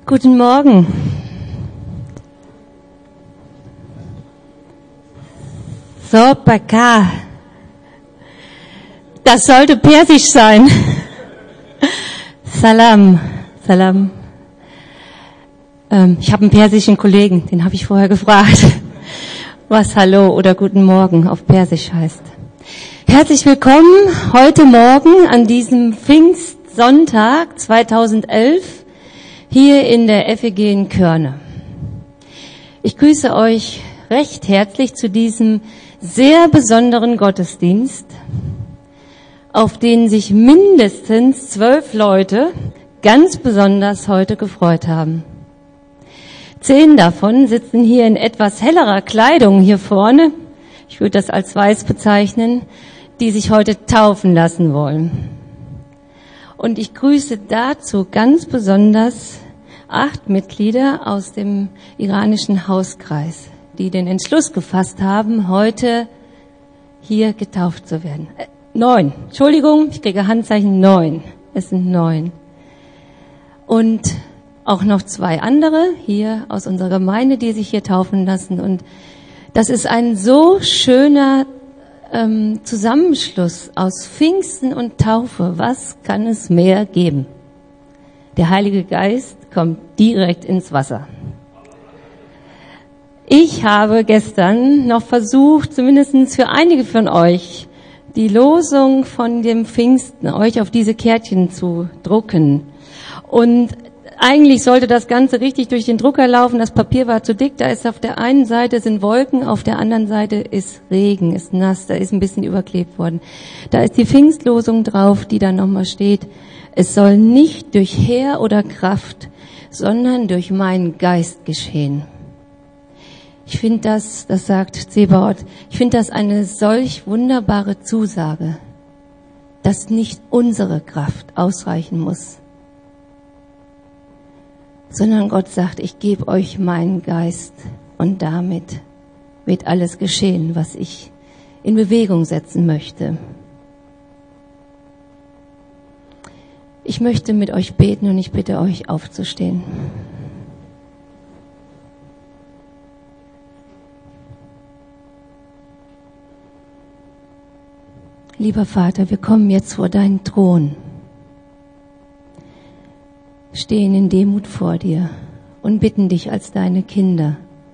Guten Morgen. So, Baka. Das sollte persisch sein. Salam, Salam. Ich habe einen persischen Kollegen, den habe ich vorher gefragt, was Hallo oder Guten Morgen auf Persisch heißt. Herzlich willkommen heute Morgen an diesem Pfingstsonntag 2011 hier in der FEG in Körne. Ich grüße euch recht herzlich zu diesem sehr besonderen Gottesdienst, auf den sich mindestens 12 Leute ganz besonders heute gefreut haben. 10 davon sitzen hier in etwas hellerer Kleidung hier vorne, ich würde das als weiß bezeichnen, die sich heute taufen lassen wollen. Und ich grüße dazu ganz besonders 8 Mitglieder aus dem iranischen Hauskreis, die den Entschluss gefasst haben, heute hier getauft zu werden. 9, Entschuldigung, ich kriege Handzeichen 9. Es sind 9. Und auch noch 2 andere hier aus unserer Gemeinde, die sich hier taufen lassen. Und das ist ein so schöner Zusammenschluss aus Pfingsten und Taufe. Was kann es mehr geben? Der Heilige Geist kommt direkt ins Wasser. Ich habe gestern noch versucht, zumindest für einige von euch, die Losung von dem Pfingsten euch auf diese Kärtchen zu drucken. Und eigentlich sollte das Ganze richtig durch den Drucker laufen. Das Papier war zu dick. Da ist auf der einen Seite sind Wolken, auf der anderen Seite ist Regen, ist nass. Da ist ein bisschen überklebt worden. Da ist die Pfingstlosung drauf, die da nochmal steht. Es soll nicht durch Heer oder Kraft, sondern durch meinen Geist geschehen. Ich finde das sagt Zebaoth, ich finde das eine solch wunderbare Zusage, dass nicht unsere Kraft ausreichen muss, sondern Gott sagt, ich gebe euch meinen Geist und damit wird alles geschehen, was ich in Bewegung setzen möchte. Ich möchte mit euch beten und ich bitte euch aufzustehen. Lieber Vater, wir kommen jetzt vor deinen Thron, stehen in Demut vor dir und bitten dich als deine Kinder,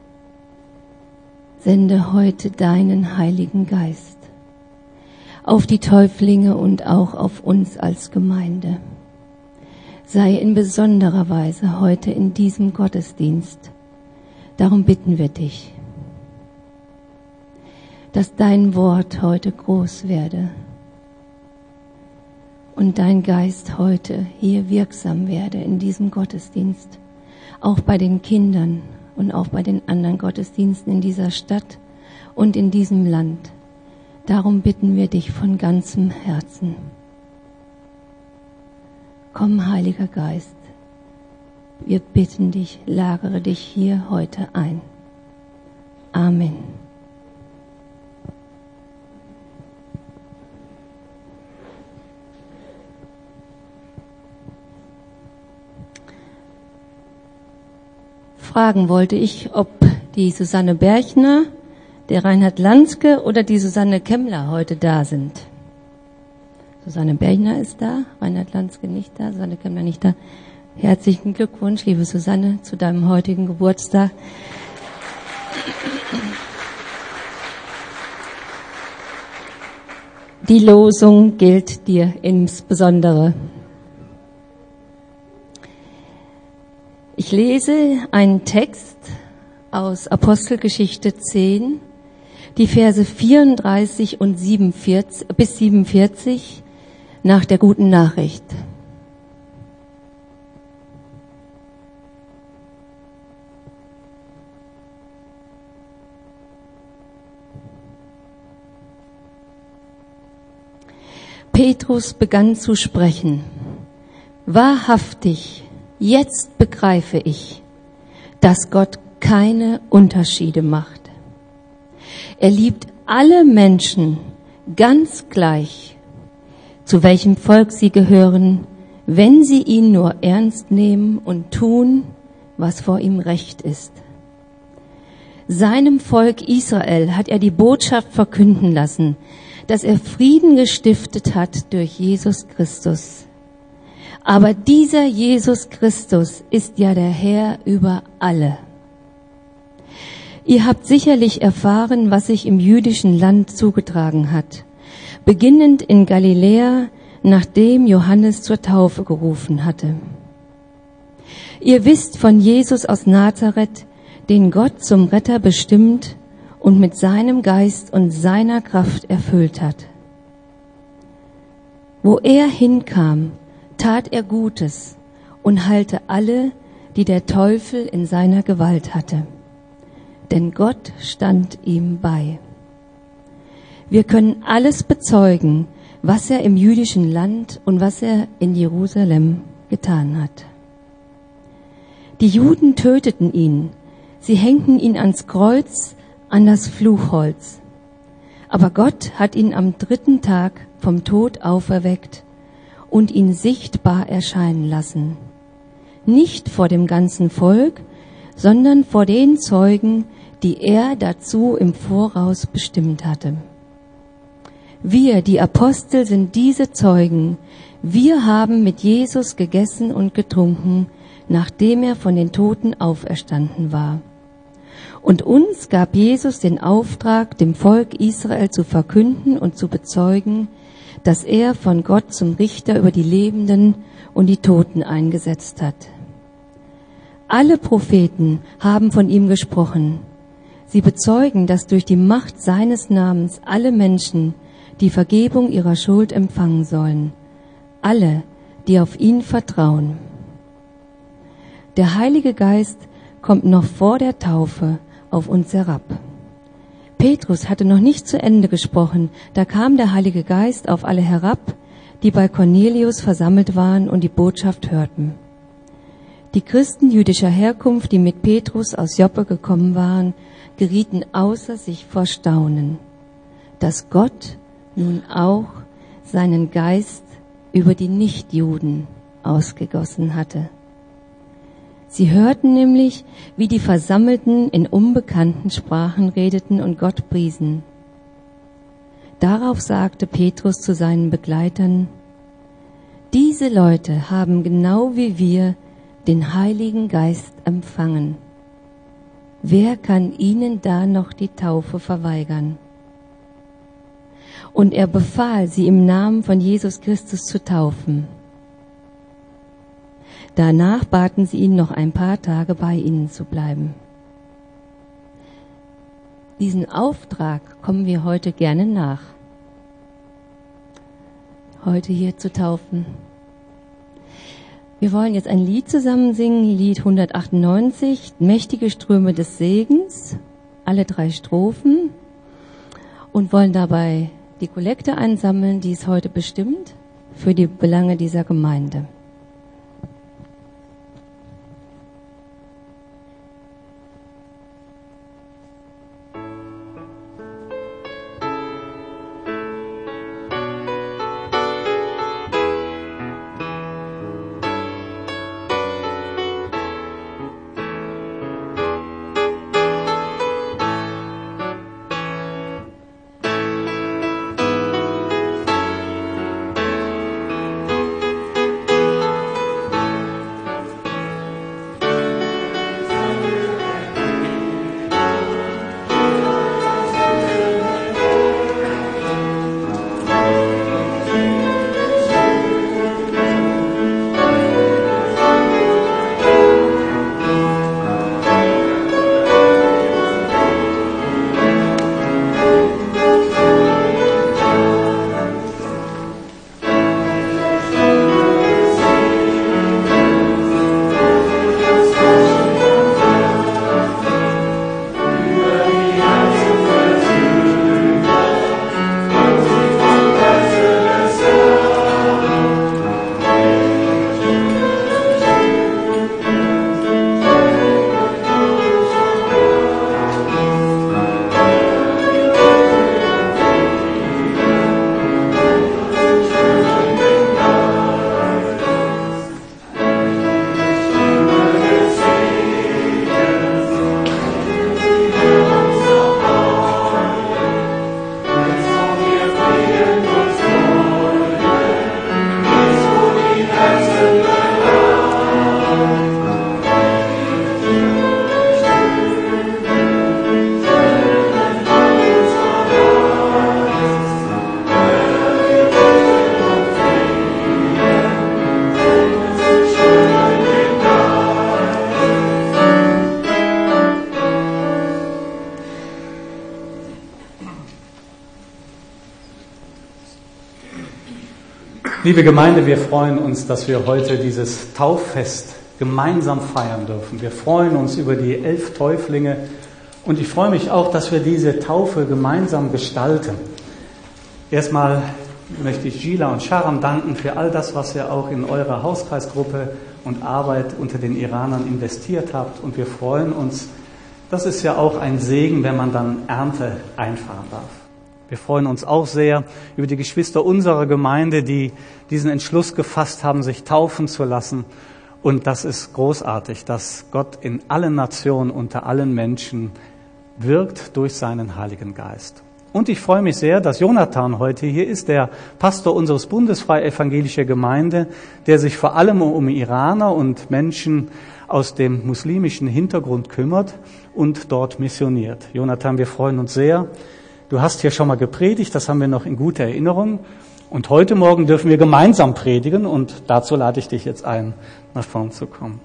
sende heute deinen Heiligen Geist auf die Täuflinge und auch auf uns als Gemeinde. Sei in besonderer Weise heute in diesem Gottesdienst. Darum bitten wir dich, dass dein Wort heute groß werde und dein Geist heute hier wirksam werde in diesem Gottesdienst, auch bei den Kindern und auch bei den anderen Gottesdiensten in dieser Stadt und in diesem Land. Darum bitten wir dich von ganzem Herzen. Komm, Heiliger Geist, wir bitten dich, lagere dich hier heute ein. Amen. Fragen wollte ich, ob die Susanne Berchner, der Reinhard Lanzke oder die Susanne Kemmler heute da sind. Susanne Berchner ist da, Reinhard Lanzke nicht da, Susanne Kemmler nicht da. Herzlichen Glückwunsch, liebe Susanne, zu deinem heutigen Geburtstag. Die Losung gilt dir insbesondere. Ich lese einen Text aus Apostelgeschichte 10, die Verse 34 und 47 bis 47 nach der guten Nachricht. Petrus begann zu sprechen. Wahrhaftig, jetzt begreife ich, dass Gott keine Unterschiede macht. Er liebt alle Menschen ganz gleich, zu welchem Volk sie gehören, wenn sie ihn nur ernst nehmen und tun, was vor ihm recht ist. Seinem Volk Israel hat er die Botschaft verkünden lassen, dass er Frieden gestiftet hat durch Jesus Christus. Aber dieser Jesus Christus ist ja der Herr über alle. Ihr habt sicherlich erfahren, was sich im jüdischen Land zugetragen hat, beginnend in Galiläa, nachdem Johannes zur Taufe gerufen hatte. Ihr wisst von Jesus aus Nazareth, den Gott zum Retter bestimmt und mit seinem Geist und seiner Kraft erfüllt hat. Wo er hinkam, tat er Gutes und heilte alle, die der Teufel in seiner Gewalt hatte. Denn Gott stand ihm bei. Wir können alles bezeugen, was er im jüdischen Land und was er in Jerusalem getan hat. Die Juden töteten ihn. Sie hängten ihn ans Kreuz, an das Fluchholz. Aber Gott hat ihn am 3. Tag vom Tod auferweckt und ihn sichtbar erscheinen lassen. Nicht vor dem ganzen Volk, sondern vor den Zeugen, die er dazu im Voraus bestimmt hatte. Wir, die Apostel, sind diese Zeugen. Wir haben mit Jesus gegessen und getrunken, nachdem er von den Toten auferstanden war. Und uns gab Jesus den Auftrag, dem Volk Israel zu verkünden und zu bezeugen, dass er von Gott zum Richter über die Lebenden und die Toten eingesetzt hat. Alle Propheten haben von ihm gesprochen. Sie bezeugen, dass durch die Macht seines Namens alle Menschen die Vergebung ihrer Schuld empfangen sollen. Alle, die auf ihn vertrauen. Der Heilige Geist kommt noch vor der Taufe auf uns herab. Petrus hatte noch nicht zu Ende gesprochen, da kam der Heilige Geist auf alle herab, die bei Cornelius versammelt waren und die Botschaft hörten. Die Christen jüdischer Herkunft, die mit Petrus aus Joppe gekommen waren, gerieten außer sich vor Staunen, dass Gott nun auch seinen Geist über die Nichtjuden ausgegossen hatte. Sie hörten nämlich, wie die Versammelten in unbekannten Sprachen redeten und Gott priesen. Darauf sagte Petrus zu seinen Begleitern: Diese Leute haben genau wie wir den Heiligen Geist empfangen. Wer kann ihnen da noch die Taufe verweigern? Und er befahl, sie im Namen von Jesus Christus zu taufen. Danach baten sie ihn, noch ein paar Tage bei ihnen zu bleiben. Diesen Auftrag kommen wir heute gerne nach. Heute hier zu taufen. Wir wollen jetzt ein Lied zusammen singen, Lied 198, Mächtige Ströme des Segens, alle 3 Strophen, und wollen dabei die Kollekte einsammeln, die ist heute bestimmt für die Belange dieser Gemeinde. Liebe Gemeinde, wir freuen uns, dass wir heute dieses Tauffest gemeinsam feiern dürfen. Wir freuen uns über die 11 Täuflinge und ich freue mich auch, dass wir diese Taufe gemeinsam gestalten. Erstmal möchte ich Gila und Sharam danken für all das, was ihr auch in eurer Hauskreisgruppe und Arbeit unter den Iranern investiert habt. Und wir freuen uns, das ist ja auch ein Segen, wenn man dann Ernte einfahren darf. Wir freuen uns auch sehr über die Geschwister unserer Gemeinde, die diesen Entschluss gefasst haben, sich taufen zu lassen. Und das ist großartig, dass Gott in allen Nationen, unter allen Menschen wirkt durch seinen Heiligen Geist. Und ich freue mich sehr, dass Jonathan heute hier ist, der Pastor unseres Bundesfrei Evangelische Gemeinde, der sich vor allem um Iraner und Menschen aus dem muslimischen Hintergrund kümmert und dort missioniert. Jonathan, wir freuen uns sehr. Du hast hier schon mal gepredigt, das haben wir noch in guter Erinnerung. Und heute Morgen dürfen wir gemeinsam predigen und dazu lade ich dich jetzt ein, nach vorn zu kommen.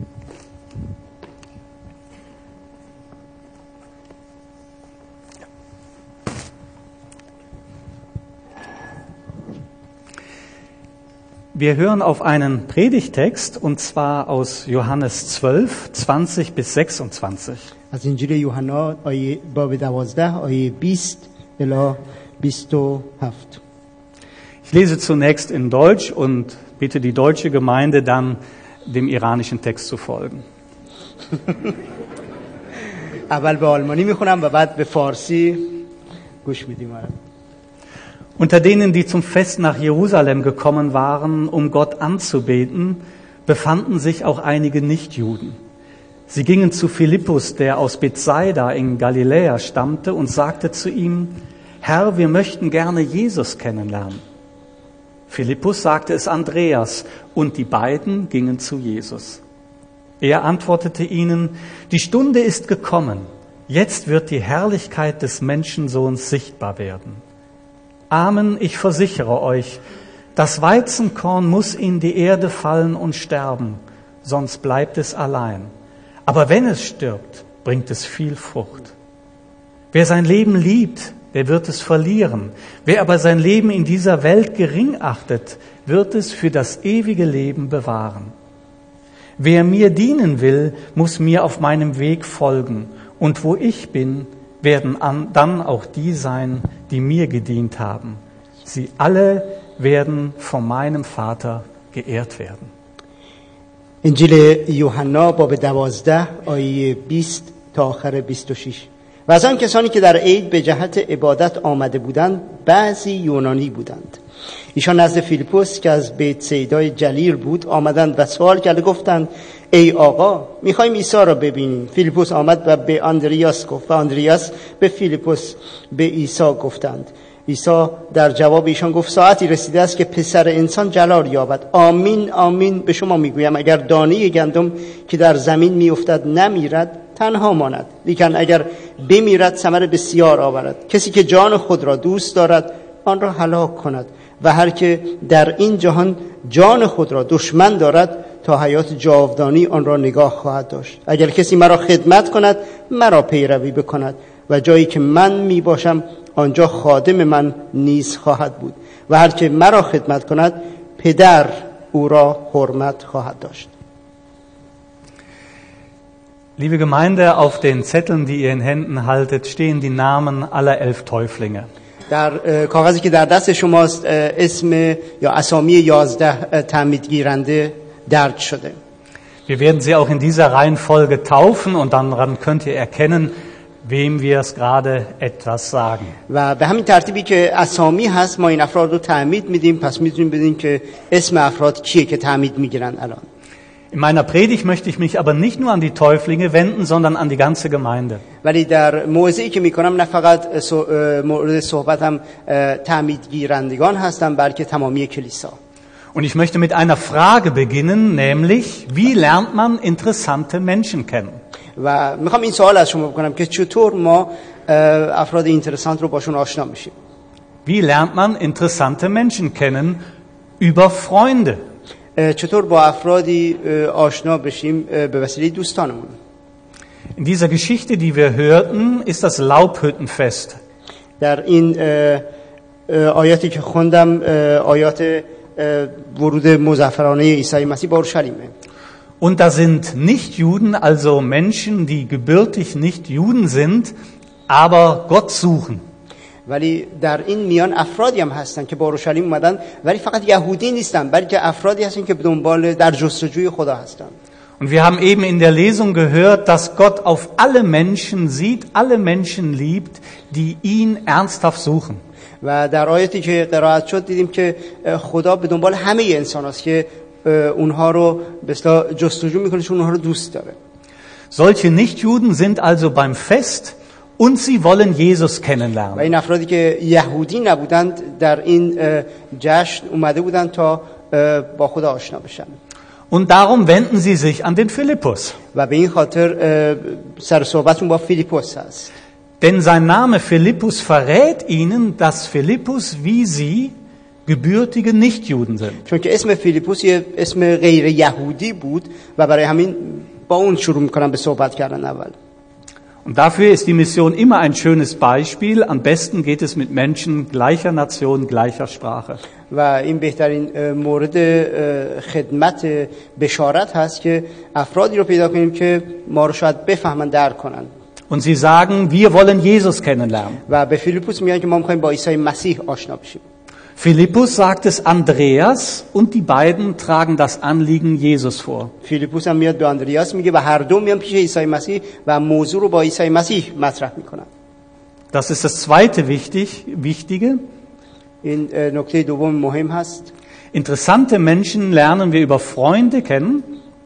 Wir hören auf einen Predigtext und zwar aus Johannes 12, 20 bis 26. از انجیل یوحنا باب 12 آیه 20 الی 27. Ich lese zunächst in Deutsch und bitte die deutsche Gemeinde dann dem iranischen Text zu folgen. اول به آلمانی میخونم و بعد به فارسی گوش میدیم. Unter denen, die zum Fest nach Jerusalem gekommen waren, um Gott anzubeten, befanden sich auch einige Nichtjuden. Sie gingen zu Philippus, der aus Bethsaida in Galiläa stammte, und sagte zu ihm: Herr, wir möchten gerne Jesus kennenlernen. Philippus sagte es Andreas, und die beiden gingen zu Jesus. Er antwortete ihnen: Die Stunde ist gekommen, jetzt wird die Herrlichkeit des Menschensohns sichtbar werden. Amen, ich versichere euch, das Weizenkorn muss in die Erde fallen und sterben, sonst bleibt es allein. Aber wenn es stirbt, bringt es viel Frucht. Wer sein Leben liebt, der wird es verlieren. Wer aber sein Leben in dieser Welt gering achtet, wird es für das ewige Leben bewahren. Wer mir dienen will, muss mir auf meinem Weg folgen. Und wo ich bin, werden dann auch die sein, die mir gedient haben. Sie alle werden von meinem Vater geehrt werden. انجیل یوحنا باب 12 آیه 20 تا آخر 26. و از آن کسانی که در عید به جهت عبادت آمده بودند بعضی یونانی بودند. ایشان نزد فیلیپوس که از بیتسیدای جلیر بود آمدند و سوال کرده گفتند: ای آقا، میخوایم عیسی را ببینیم. فیلیپوس آمد و به آندریاس گفت و آندریاس به فیلیپوس به عیسی گفتند. عیسی در جواب ایشان گفت: ساعتی رسیده است که پسر انسان جلال یابد. آمین آمین به شما میگویم اگر دانه گندم که در زمین میافتد نمیرد تنها ماند، لیکن اگر بمیرد ثمر بسیار آورد. کسی که جان خود را دوست دارد آن را هلاک کند و هر که در این جهان جان خود را دشمن دارد تا حیات جاودانی آن را نگاه خواهد داشت. اگر کسی مرا خدمت کند مرا پیروی بکند و جایی که من می باشم آنجا خادم من نیز خواهد بود و هر که مرا خدمت کند پدر او را حرمت خواهد داشت. Liebe Gemeinde, auf den Zetteln, die ihr in Händen haltet, stehen die Namen aller 11 Täuflinge. در کاغذی که در دست شماست اسم یا اسامی 11 تعمیدگیرنده درج شده. Wir werden sie auch in dieser Reihenfolge taufen und daran könnt ihr erkennen, wem wir es gerade etwas sagen. و به همین ترتیبی که اسامی هست ما این افراد رو تعمید میدیم، پس میتونیم بدیم که اسم افراد کیه که تعمید میگیرن الان. In meiner Predigt möchte ich mich aber nicht nur an die Täuflinge wenden, sondern an die ganze Gemeinde. ولی در موضعی که میکنم نه فقط مورد صحبتم تعمیدگیرندگان هستن بلکه تمامی کلیسا. Und ich möchte mit einer Frage beginnen, nämlich, wie lernt man interessante Menschen kennen? و میخوام این سوال از شما بکنم که چطور ما افراد اینترسانت رو باشون آشنا میشیم. Wie lernt man interessante Menschen kennen? Über Freunde. چطور با افرادی آشنا بشیم به وسیله دوستانمون. In dieser Geschichte, die wir hörten, ist das Laubhüttenfest. در این آیاتی که خوندم آیات ورود مظفرانه عیسی مسیح به اورشلیمه. Und da sind Nichtjuden, also Menschen, die gebürtig nicht Juden sind, aber Gott suchen. ولی در این میان افرادی هم هستن که به اورشلیم اومدن ولی فقط یهودی نیستن بلکه افرادی هستن که به دنبال در جستجوی خدا هستن. Und wir haben eben in der Lesung gehört, dass Gott auf alle Menschen sieht, alle Menschen liebt, die ihn ernsthaft suchen. و در آیاتی که قرائت شد دیدیم که خدا به دنبال همه انسان هست که اونها رو به اصطلاح جستجو میکنه چون اونها رو دوست داره. Solche Nichtjuden sind also beim Fest und sie wollen Jesus kennenlernen. و این افرادی که یهودی نبودند در این جشن اومده بودند تا با خدا آشنا بشن. Und darum wenden sie sich an den Philippus. و به این خاطر سر صحبتون با فیلیپوس هست. Denn sein Name Philippus verrät ihnen, dass Philippus wie sie gebürtige Nichtjuden sind. چون که اسم فیلیپوس یه اسم غیر یهودی بود و برای همین با اون شروع میکنن به صحبت کردن اول. Und dafür ist die Mission immer ein schönes Beispiel. Am besten geht es mit Menschen gleicher Nation, gleicher Sprache. و این بهترین مورد خدمت بشارت هست که افرادی رو پیدا کنیم که ما رو شاید بفهمن درک کنن. Und sie sagen, wir wollen Jesus kennenlernen. و به فیلیپوس میگن که ما میخوایم با عیسی مسیح آشنا بشیم. Philippus sagt es Andreas und die beiden tragen das Anliegen Jesus vor. فیلیپوس هم میاد به اندریاس میگه و هر دو میان پیش عیسی مسیح و موضوع رو با عیسی مسیح مطرح میکنن. Das ist das zweite Wichtige. این نکته دوم مهم هست. Interessante Menschen lernen wir über Freunde kennen.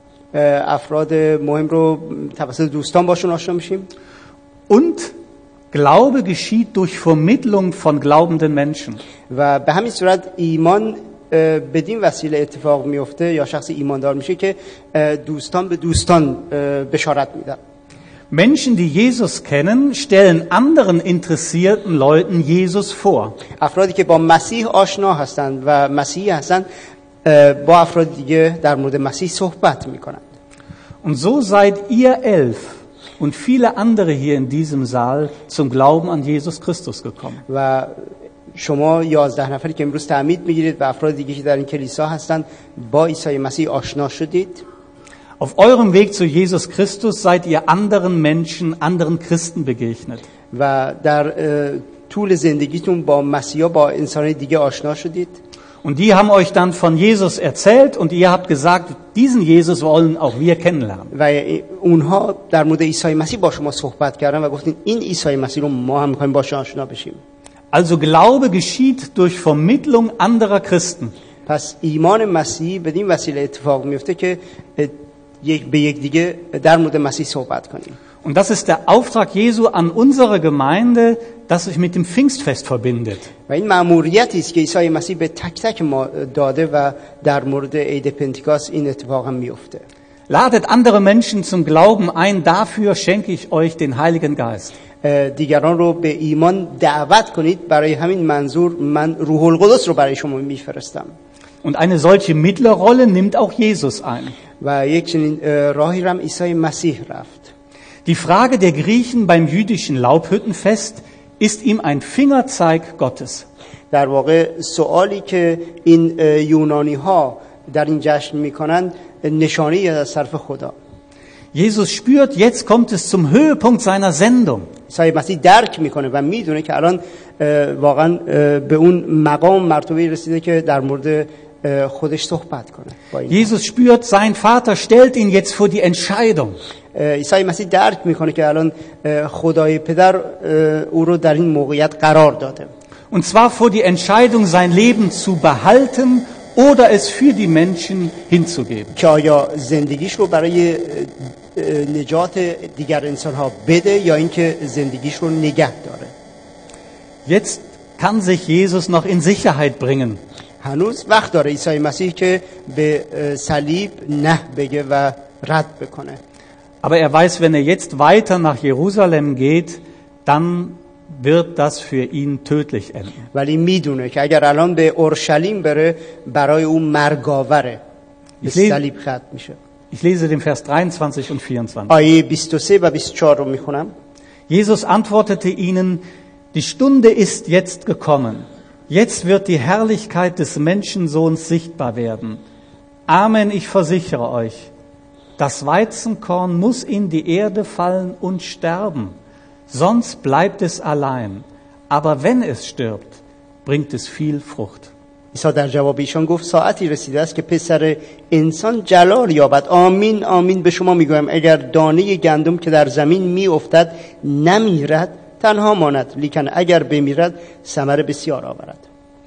افراد مهم رو توسط دوستان باشون آشنا میشیم. Und Glaube geschieht durch Vermittlung von glaubenden Menschen. و به همین صورت ایمان بدین وسیله اتفاق میفته یا شخص ایماندار میشه که دوستان به دوستان بشارت میدن. Menschen, die Jesus kennen, stellen anderen interessierten Leuten Jesus vor. افرادی که با مسیح آشنا هستند و مسیحی هستند با افراد دیگه در مورد مسیح صحبت میکنند. Und so seid ihr 11 und viele andere hier in diesem Saal zum Glauben an Jesus Christus gekommen. و شما 11 نفری که امروز تعمید میگیرید و افراد دیگه که در این کلیسا هستند با عیسی مسیح آشنا شدید. Auf eurem Weg zu Jesus Christus seid ihr anderen Menschen, anderen Christen begegnet. و در طول زندگیتون با مسیحا با انسان دیگه آشنا شدید. Und die haben euch dann von Jesus erzählt und ihr habt gesagt, diesen Jesus wollen auch wir kennenlernen. و اونها در مورد عیسی مسیح با شما صحبت کردن و گفتین این عیسی مسیح رو ما هم می‌خوایم باهاش آشنا بشیم. Also Glaube geschieht durch Vermittlung anderer Christen. پس ایمان مسیحی بدین وسیله اتفاق میفته که به یک دیگه در مورد مسیح صحبت کنیم. Und das ist der Auftrag Jesu an unsere Gemeinde, das sich mit dem Pfingstfest verbindet. و این مأموریتی است که عیسی مسیح به تک تک ما داده و در مورد عید پنتیکاست این اتفاق هم میفته. Ladet andere Menschen zum Glauben ein, dafür schenke ich euch den Heiligen Geist. دیگران رو به ایمان دعوت کنید، برای همین منظور من روح القدس رو برای شما میفرستم. Und eine solche Mittlerrolle nimmt auch Jesus ein. و یک چنین راهی رو هم عیسی مسیح رفت. Die Frage der Griechen beim jüdischen Laubhüttenfest ist ihm ein Fingerzeig Gottes. در واقع سوالی که این یونانی ها در این جشن میکنند نشانی از طرف خدا. Jesus spürt, jetzt kommt es zum Höhepunkt seiner Sendung. عیسی مسیح درک میکنه و میدونه که الان واقعا به اون مقام مرتبه رسیده که در مورد خودش صحبت کنه. Jesus spürt, sein Vater stellt ihn jetzt vor die Entscheidung. عیسی مسیح درک میکنه که الان خدای پدر او رو در این موقعیت قرار داده. Und zwar vor die Entscheidung, sein Leben zu behalten oder es für die Menschen hinzugeben. که آیا زندگیش رو برای نجات دیگر انسان‌ها بده یا اینکه زندگیش رو نگه داره. Jetzt kann sich Jesus noch in Sicherheit bringen. هنوز وقت داره عیسی مسیح که به صلیب نه بگه و رد بکنه. Aber er weiß, wenn er jetzt weiter nach Jerusalem geht, dann wird das für ihn tödlich enden. ولی میدونه که اگر الان به اورشلیم بره برای اون مرگاوره. به صلیب ختم میشه. Ich lese den Vers 23 und 24. آیه 23 و 24 رو میخونم. Jesus antwortete ihnen, die Stunde ist jetzt gekommen, Jetzt wird die Herrlichkeit des Menschensohns sichtbar werden. Amen, ich versichere euch, das Weizenkorn muss in die Erde fallen und sterben, sonst bleibt es allein. Aber wenn es stirbt, bringt es viel Frucht. عیسی در جواب ایشان گفت ساعتی رسیده است که پسر انسان جلال یابد. آمین آمین به شما میگویم اگر دانه گندم که در زمین میافتد نمیرد تنها ماند، لیکن اگر بمیرد ثمر بسیار آورد.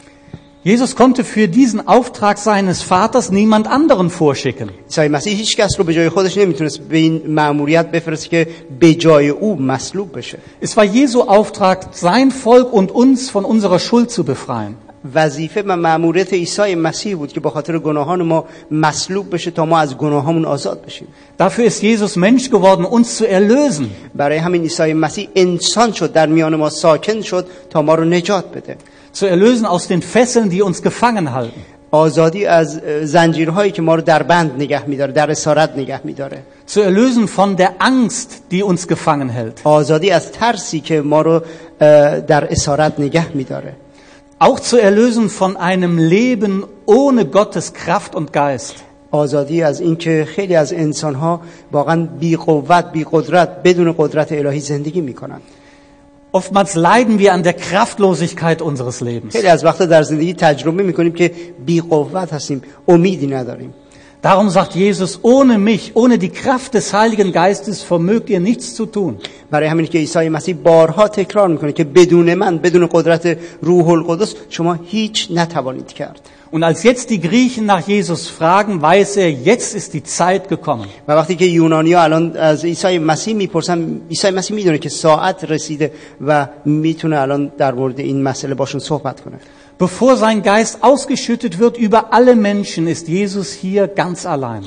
Jesus konnte für diesen Auftrag seines Vaters niemand anderen vorschicken. عیسی مسیح هیچ کس رو به جای خودش نمیتونست به این مأموریت بفرسته که به جای او مصلوب بشه. Es war Jesu Auftrag, sein Volk und uns von unserer Schuld zu befreien. وظیفه و مأموریت عیسی مسیح بود که به خاطر گناهان ما مصلوب بشه تا ما از گناهامون آزاد بشیم. Dafür ist Jesus Mensch geworden, uns zu erlösen. برای همین عیسی مسیح انسان شد، در میان ما ساکن شد تا ما رو نجات بده. Zu erlösen aus den Fesseln, die uns gefangen halten. آزادی از زنجیرهایی که ما رو در بند نگه می‌داره، در اسارت نگه می‌داره. Zu erlösen von der Angst, die uns gefangen hält. آزادی از ترسی که ما رو در اسارت نگه می‌داره. Auch zu erlösen von einem Leben ohne Gottes Kraft und Geist. آزادی از اینکه خیلی از انسان‌ها واقعاً بی قوت، بی قدرت، بدون قدرت الهی زندگی می‌کنند. Oftmals leiden wir an der Kraftlosigkeit unseres Lebens. خیلی از وقتا در زندگی تجربه می‌کنیم که بی قوت هستیم، امیدی نداریم. Darum sagt Jesus, ohne mich, ohne die Kraft des Heiligen Geistes vermögt ihr nichts zu tun. برای همین که عیسی مسیح بارها تکرار میکنه که بدون من، بدون قدرت روح القدس شما هیچ نتوانید کرد. Und als jetzt die Griechen nach Jesus fragen, weiß er, jetzt ist die Zeit gekommen. و وقتی که یونانی‌ها الان از عیسی مسیح میپرسن، عیسی مسیح میدونه که ساعت رسیده و میتونه الان در مورد این مسئله باشون صحبت کنه. Bevor sein Geist ausgeschüttet wird über alle Menschen, ist Jesus hier ganz allein.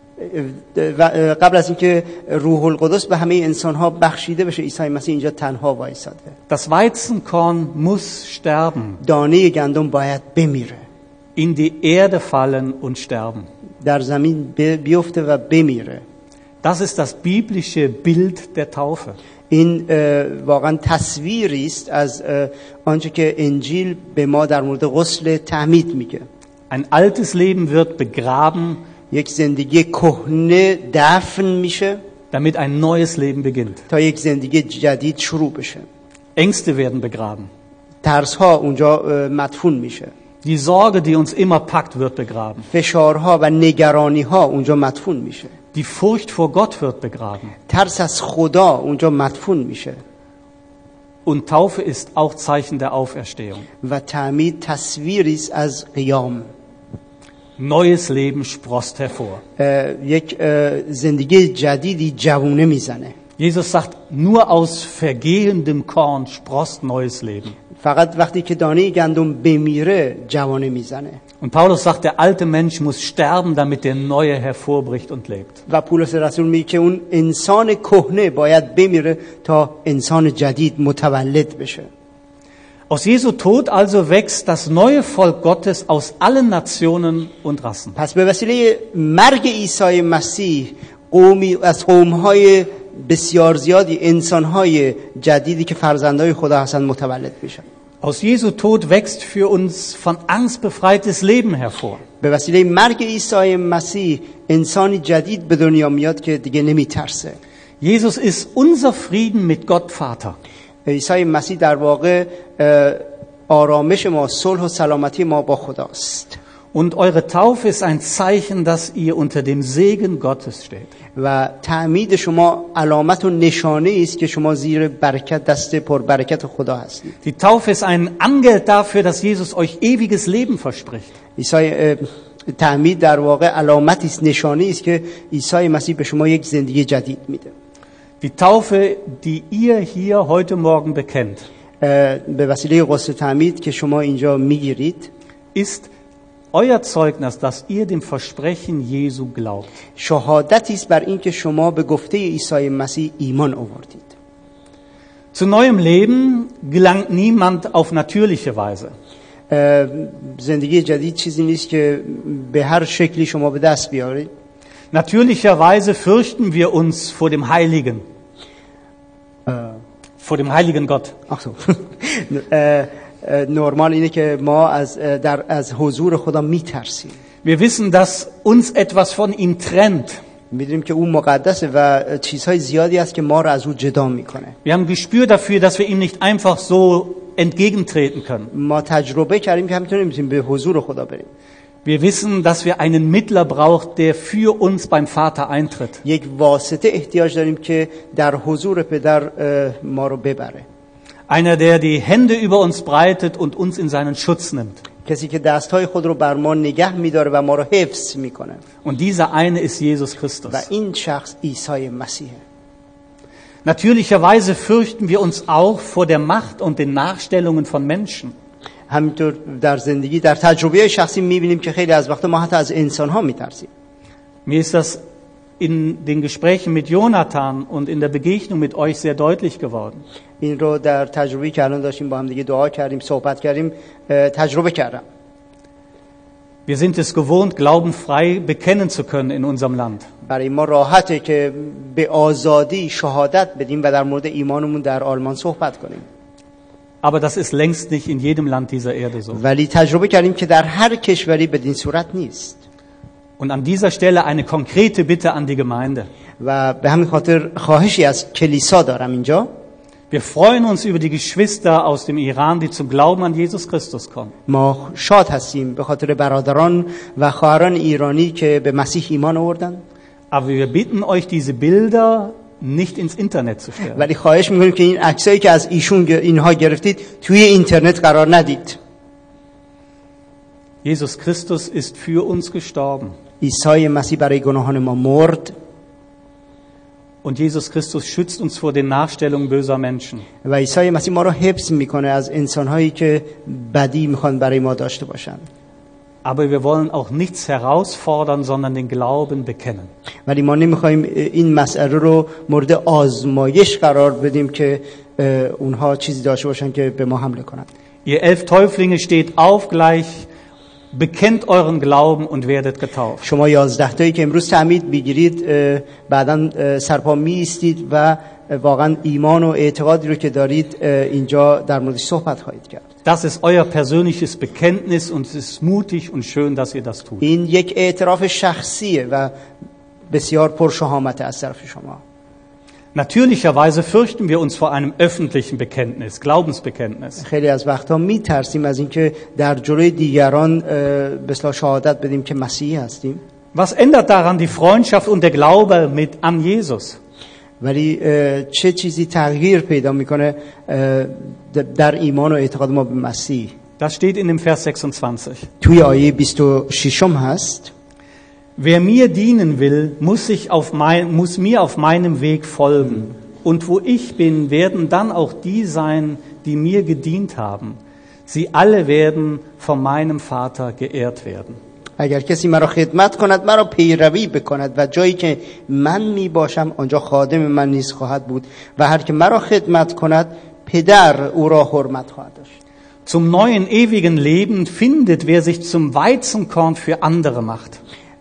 قبل از اینکه روح القدس به همه انسان‌ها بخشیده بشه، عیسی مسیح اینجا تنها وایساده. Das Weizenkorn muss sterben, دانه گندم باید بمیره، in die Erde fallen und sterben. در زمین بیفته و بمیره. Das ist das biblische Bild der Taufe. این واقعا تصویری است از آنچه که انجیل به ما در مورد غسل تعمید میگه. Ein altes Leben wird begraben, یک زندگی کهنه دفن میشه damit ein neues Leben beginnt. تا یک زندگی جدید شروع بشه. Ängste werden begraben. ترس‌ها اونجا مدفون میشه. Die Sorge, die uns immer packt, wird begraben. فشارها و نگرانی‌ها اونجا مدفون میشه. Die Furcht vor Gott wird begraben. ترس از خدا اونجا مدفون میشه. Und Taufe ist auch Zeichen der Auferstehung. و تعمید تصویری است از قیام. Neues Leben sproßt hervor. یک زندگی جدیدی جوونه میزنه. Jesus sagt, nur aus vergehendem Korn sproßt neues Leben. فقط وقتی که دانه گندم بمیره جوانه میزنه. Und Paulus sagt, der alte Mensch muss sterben, damit der neue hervorbricht und lebt. و پولس رسول میگه که اون انسان کهنه باید بمیره تا انسان جدید متولد بشه. Aus Jesu Tod also wächst das neue Volk Gottes aus allen Nationen und Rassen. پس به وسیله مرگ عیسی مسیح قومی از قوم‌های بسیار زیادی، انسان‌های جدیدی که فرزندای خدا هستند متولد میشن. Aus Jesu Tod wächst für uns von Angst befreites Leben hervor. به وسیله مرگ عیسی مسیح انسانی جدید به دنیا میاد که دیگه نمیترسه. Jesus ist unser Frieden mit Gott Vater. عیسی مسیح در واقع آرامش ما، صلح و سلامتی ما با خداست. Und eure Taufe ist ein Zeichen, dass ihr unter dem Segen Gottes steht. و تعمید شما علامت و نشانه است که شما زیر برکت، دست پر برکت خدا هستید. Die Taufe ist ein Angeld dafür, dass Jesus euch ewiges Leben verspricht. عیسی تعمید در واقع علامتی است، نشانه است که عیسی مسیح به شما یک زندگی جدید میده. Die Taufe, die ihr hier heute Morgen bekennt, به وسیله غسل تعمید که شما اینجا میگیرید، ist euer Zeugnis, dass ihr dem Versprechen Jesu glaubt. شهادتی است بر این که شما به گفته عیسی مسیح ایمان آوردید. Zu neuem Leben gelangt niemand auf natürliche Weise. زندگی جدید چیزی نیست که به هر شکلی شما به دست بیارید. Natürlicherweise fürchten wir uns vor dem Heiligen. Vor dem heiligen Gott. Ach so. نرمال اینه که ما از حضور خدا میترسیم. Wir wissen, dass uns etwas von ihm trennt. میدونیم که او مقدسه و چیزهای زیادی هست که ما رو از او جدا میکنه. Wir haben Gespür dafür, dass wir ihm nicht einfach so entgegentreten können. ما تجربه کردیم که همینطور نمیتونیم به حضور خدا بریم. Wir wissen, dass wir einen Mittler braucht, der für uns beim Vater eintritt. یک واسطه احتیاج داریم که در حضور پدر ما رو ببره. Einer, der die Hände über uns breitet und uns in seinen Schutz nimmt. کسی که دستهای خود رو بر ما نگه می‌داره و ما رو حفظ میکنه. Und dieser eine ist Jesus Christus. و این شخص عیسی مسیحه. Natürlicherweise fürchten wir uns auch vor der Macht und den Nachstellungen von Menschen. همینطور در زندگی در تجربه شخصی می‌بینیم که خیلی از وقتا ما حتی از انسان‌ها می‌ترسیم. Mir ist das in den Gesprächen mit Jonathan und in der Begegnung mit euch sehr deutlich geworden. این رو در تجربه‌ای که الان داشتیم با هم دیگه دعا کردیم، صحبت کردیم، تجربه کردم. Wir sind es gewohnt, Glauben frei bekennen zu können in unserem Land. برای ما راحته که به آزادی شهادت بدیم و در مورد ایمانمون در آلمان صحبت کنیم. Aber das ist längst nicht in jedem Land dieser Erde so. ولی تجربه کردیم که در هر کشوری بدین صورت نیست. Und an dieser Stelle eine konkrete Bitte an die Gemeinde. و به همین خاطر خواهشی از کلیسا دارم اینجا. Wir freuen uns über die Geschwister aus dem Iran, die zum Glauben an Jesus Christus kommen. ما شاد هستیم به خاطر برادران و خواهران ایرانی که به مسیح ایمان آوردن. Aber wir bitten euch, diese Bilder nicht ins Internet zu stellen. ولی خواهش می‌کنیم که این عکسایی که از اینها گرفتید توی اینترنت قرار ندید. Jesus Christus ist für uns gestorben. عیسی مسیح برای گناهان ما مرد. Und Jesus Christus schützt uns vor den Nachstellungen böser Menschen. و عیسی مسیح ما رو حفظ میکنه از انسان‌هایی که بدی میخوان برای ما داشته باشن. Aber wir wollen auch nichts herausfordern, sondern den Glauben bekennen. ولی ما نمیخوایم این مسئله رو مورد آزمایش قرار بدیم که اونها چیزی داشته باشن که به ما حمله کنن. Ihr 11 Täuflinge steht auf gleich, bekennt euren Glauben und werdet getauft. شما 11 تایی که امروز تعمید بگیرید بعداً سرپا میایستید و واقعا ایمان و اعتقادی رو که دارید اینجا در موردش صحبت خواهید کرد. Das ist euer persönliches Bekenntnis und es ist mutig und schön, dass ihr das tut. این یک اعتراف شخصیه و بسیار پرشهامت از طرف شما. Natürlicherweise fürchten wir uns vor einem öffentlichen Bekenntnis, Glaubensbekenntnis. خیلی از وقتا میترسیم از اینکه در جلوی دیگران به اصطلاح شهادت بدیم که مسیحی هستیم. Was ändert daran die Freundschaft und der Glaube mit an Jesus? ولی چه چیزی تغییر پیدا میکنه در ایمان و اعتقاد ما به مسیح؟ Das steht in dem Vers 26. توی آیه 26 هست. Wer mir dienen will, muss mir auf meinem Weg folgen. Und wo ich bin, werden dann auch die sein, die mir gedient haben. Sie alle werden von meinem Vater geehrt werden. اگر کسی مرا خدمت کند مرا پیروی بکند و جایی که من می باشم آنجا خادم من نیز خواهد بود و هر که مرا خدمت کند پدر او را حرمت خواهد داشت. Zum neuen ewigen Leben findet, wer sich zum Weizenkorn für andere macht.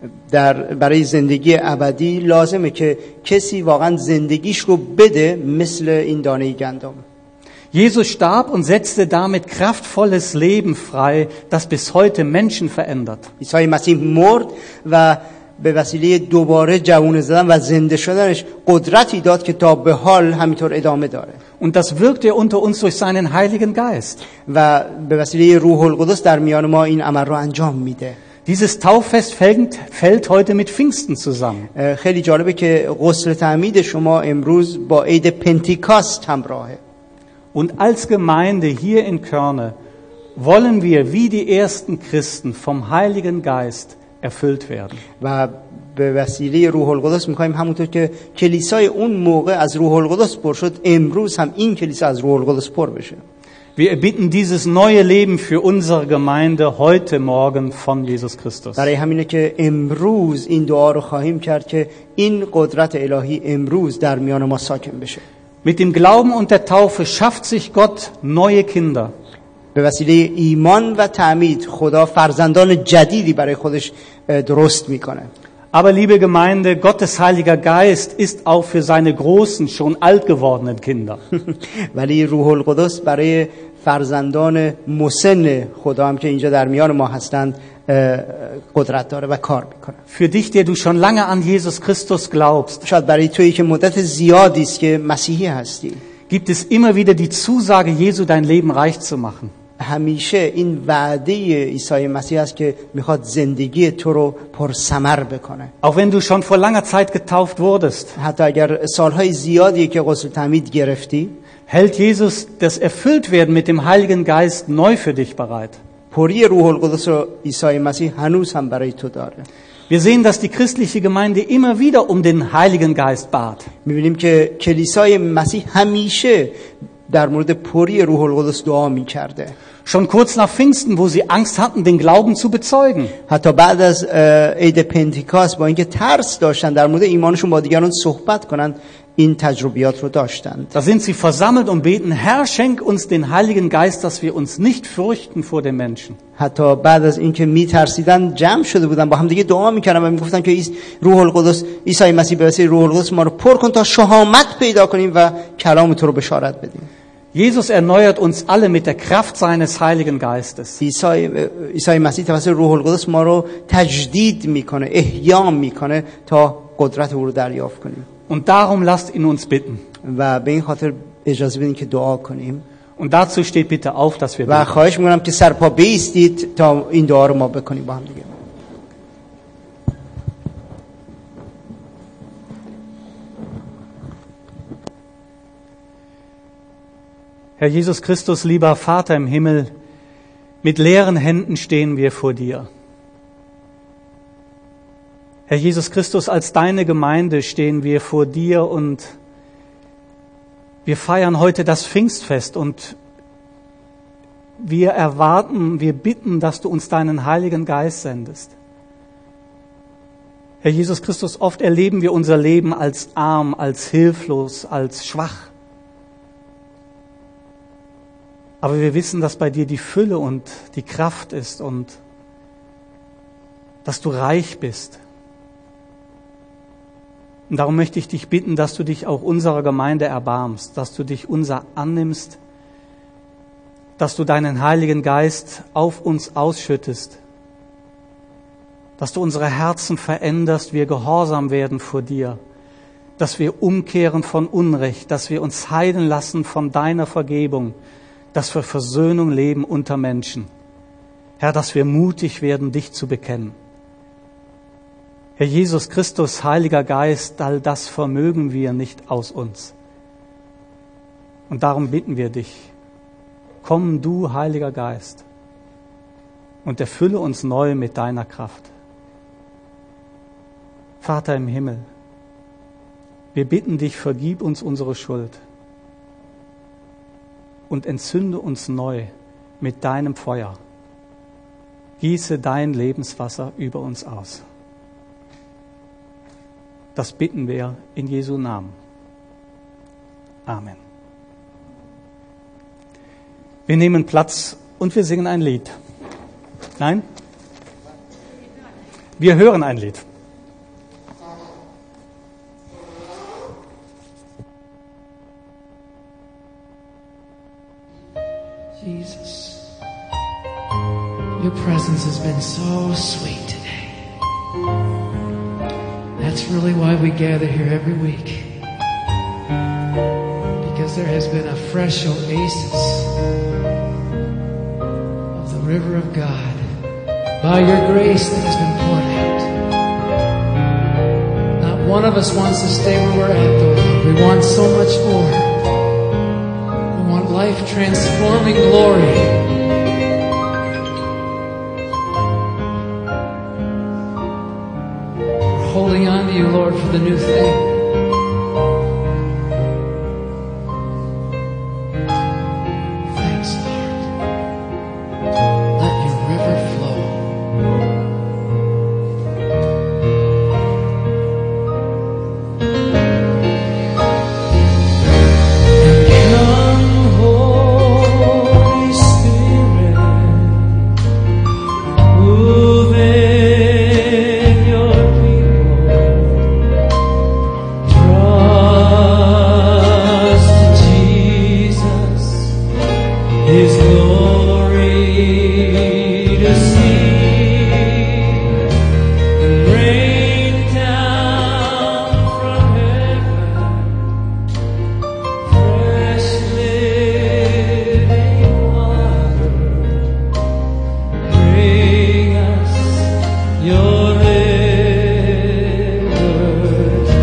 برای زندگی ابدی لازمه که کسی واقعا زندگیش رو بده مثل این دانه گندم. Jesus starb und setzte damit kraftvolles Leben frei, das bis heute Menschen verändert. عیسی مسیح مرد و به وسیله دوباره جوانه زدن و زنده شدنش قدرتی داد که تا به حال همینطور ادامه داره. Und das wirkt er unter uns durch seinen Heiligen Geist. و به وسیله روح القدس در میان ما این عمل رو انجام میده. Dieses Tauffest fällt heute mit Pfingsten zusammen. خیلی جالبه که غسل تعمید شما امروز با عید پنتیکاست همراهه. Und als Gemeinde hier in Körne wollen wir wie die ersten Christen vom Heiligen Geist erfüllt werden. و به وسیله روح القدس می‌خوایم همونطور که کلیسای اون موقع از روح القدس پر شد امروز هم این کلیسا از روح القدس پر بشه. Wir erbitten dieses neue Leben für unsere Gemeinde heute Morgen von Jesus Christus. برای همینه که امروز این دعا رو خواهیم کرد که این قدرت الهی امروز در میان ما ساکن بشه. Mit dem Glauben und der Taufe schafft sich Gott neue Kinder. به وسیله ایمان و تعمید خدا فرزندان جدیدی برای خودش درست میکنه. Aber liebe Gemeinde, Gottes Heiliger Geist ist auch für seine großen, schon alt gewordenen Kinder. ولی روح القدس برای فرزندان مسن خدا هم که اینجا در میان ما هستند قدرت داره و کار میکنه. Für dich, der du schon lange an Jesus Christus glaubst, شاید برای تویی که مدت زیادی است که مسیحی هستی، gibt es immer wieder die Zusage Jesu, dein Leben reich zu machen. همیشه این وعده عیسی مسیح است که میخواد زندگی تو رو پرثمر بکنه. Auch wenn du schon vor langer Zeit getauft wurdest, حتی اگر سالهای زیادی که غسل تعمید گرفتی، hält Jesus das Erfülltwerden mit dem Heiligen Geist neu für dich bereit. پری روح القدس رو عیسی مسیح هنوز هم برای تو داره. Wir sehen, dass die christliche Gemeinde immer wieder um den Heiligen Geist bat. می‌بینیم که کلیسای مسیح همیشه در مورد پری روح القدس دعا می‌کرده. Schon kurz nach Pfingsten, wo sie Angst hatten, den Glauben zu bezeugen. حتی بعد از عید پنتیکاست با اینکه ترس داشتن در مورد ایمانشون با دیگران صحبت کنن، این تجربیات رو داشتند. Da sind sie versammelt und beten, Herr, schenk uns den Heiligen Geist, dass wir uns nicht fürchten vor den Menschen. حتی بعد از اینکه میترسیدن جمع شده بودن با هم دیگه دعا میکردن و میگفتن که روح القدس، عیسی مسیح به وسیله روح القدس ما رو پر کن تا شهامت پیدا کنیم و کلام تو رو بشارت بدیم. Jesus erneuert uns alle mit der Kraft seines Heiligen Geistes. عیسی مسیح توسط روح القدس ما رو تجدید میکنه، احیا میکنه تا قدرت او رو دریافت کنیم. Und darum lasst ihn uns bitten. و به این خاطر اجازه بدین که دعا کنیم. Und dazu steht bitte auf, dass wir و beten. خواهش میکنم که سرپا بایستید تا این دعا رو ما بکنیم با هم دیگه. Herr Jesus Christus, lieber Vater im Himmel, mit leeren Händen stehen wir vor dir. Herr Jesus Christus, als deine Gemeinde stehen wir vor dir und wir feiern heute das Pfingstfest und wir erwarten, wir bitten, dass du uns deinen Heiligen Geist sendest. Herr Jesus Christus, oft erleben wir unser Leben als arm, als hilflos, als schwach. Aber wir wissen, dass bei dir die Fülle und die Kraft ist und dass du reich bist. Und darum möchte ich dich bitten, dass du dich auch unserer Gemeinde erbarmst, dass du dich unser annimmst, dass du deinen Heiligen Geist auf uns ausschüttest, dass du unsere Herzen veränderst, wir gehorsam werden vor dir, dass wir umkehren von Unrecht, dass wir uns heilen lassen von deiner Vergebung, dass wir Versöhnung leben unter Menschen. Herr, dass wir mutig werden, dich zu bekennen. Herr Jesus Christus, Heiliger Geist, all das vermögen wir nicht aus uns. Und darum bitten wir dich, komm du, Heiliger Geist, und erfülle uns neu mit deiner Kraft. Vater im Himmel, wir bitten dich, vergib uns unsere Schuld und entzünde uns neu mit deinem Feuer. Gieße dein Lebenswasser über uns aus. Das bitten wir in Jesu Namen. Amen. Wir nehmen Platz und wir singen ein Lied. Nein? Wir hören ein Lied. Jesus, your presence has been so sweet today. That's really why we gather here every week. Because there has been a fresh oasis of the river of God by your grace that has been poured out. Not one of us wants to stay where we're at, though. We want so much more. Life-transforming glory. We're holding on to you, Lord, for the new thing. Thanks, Lord. Let your river flow. His glory to see and rain down from heaven, fresh living water, bring us your liberty.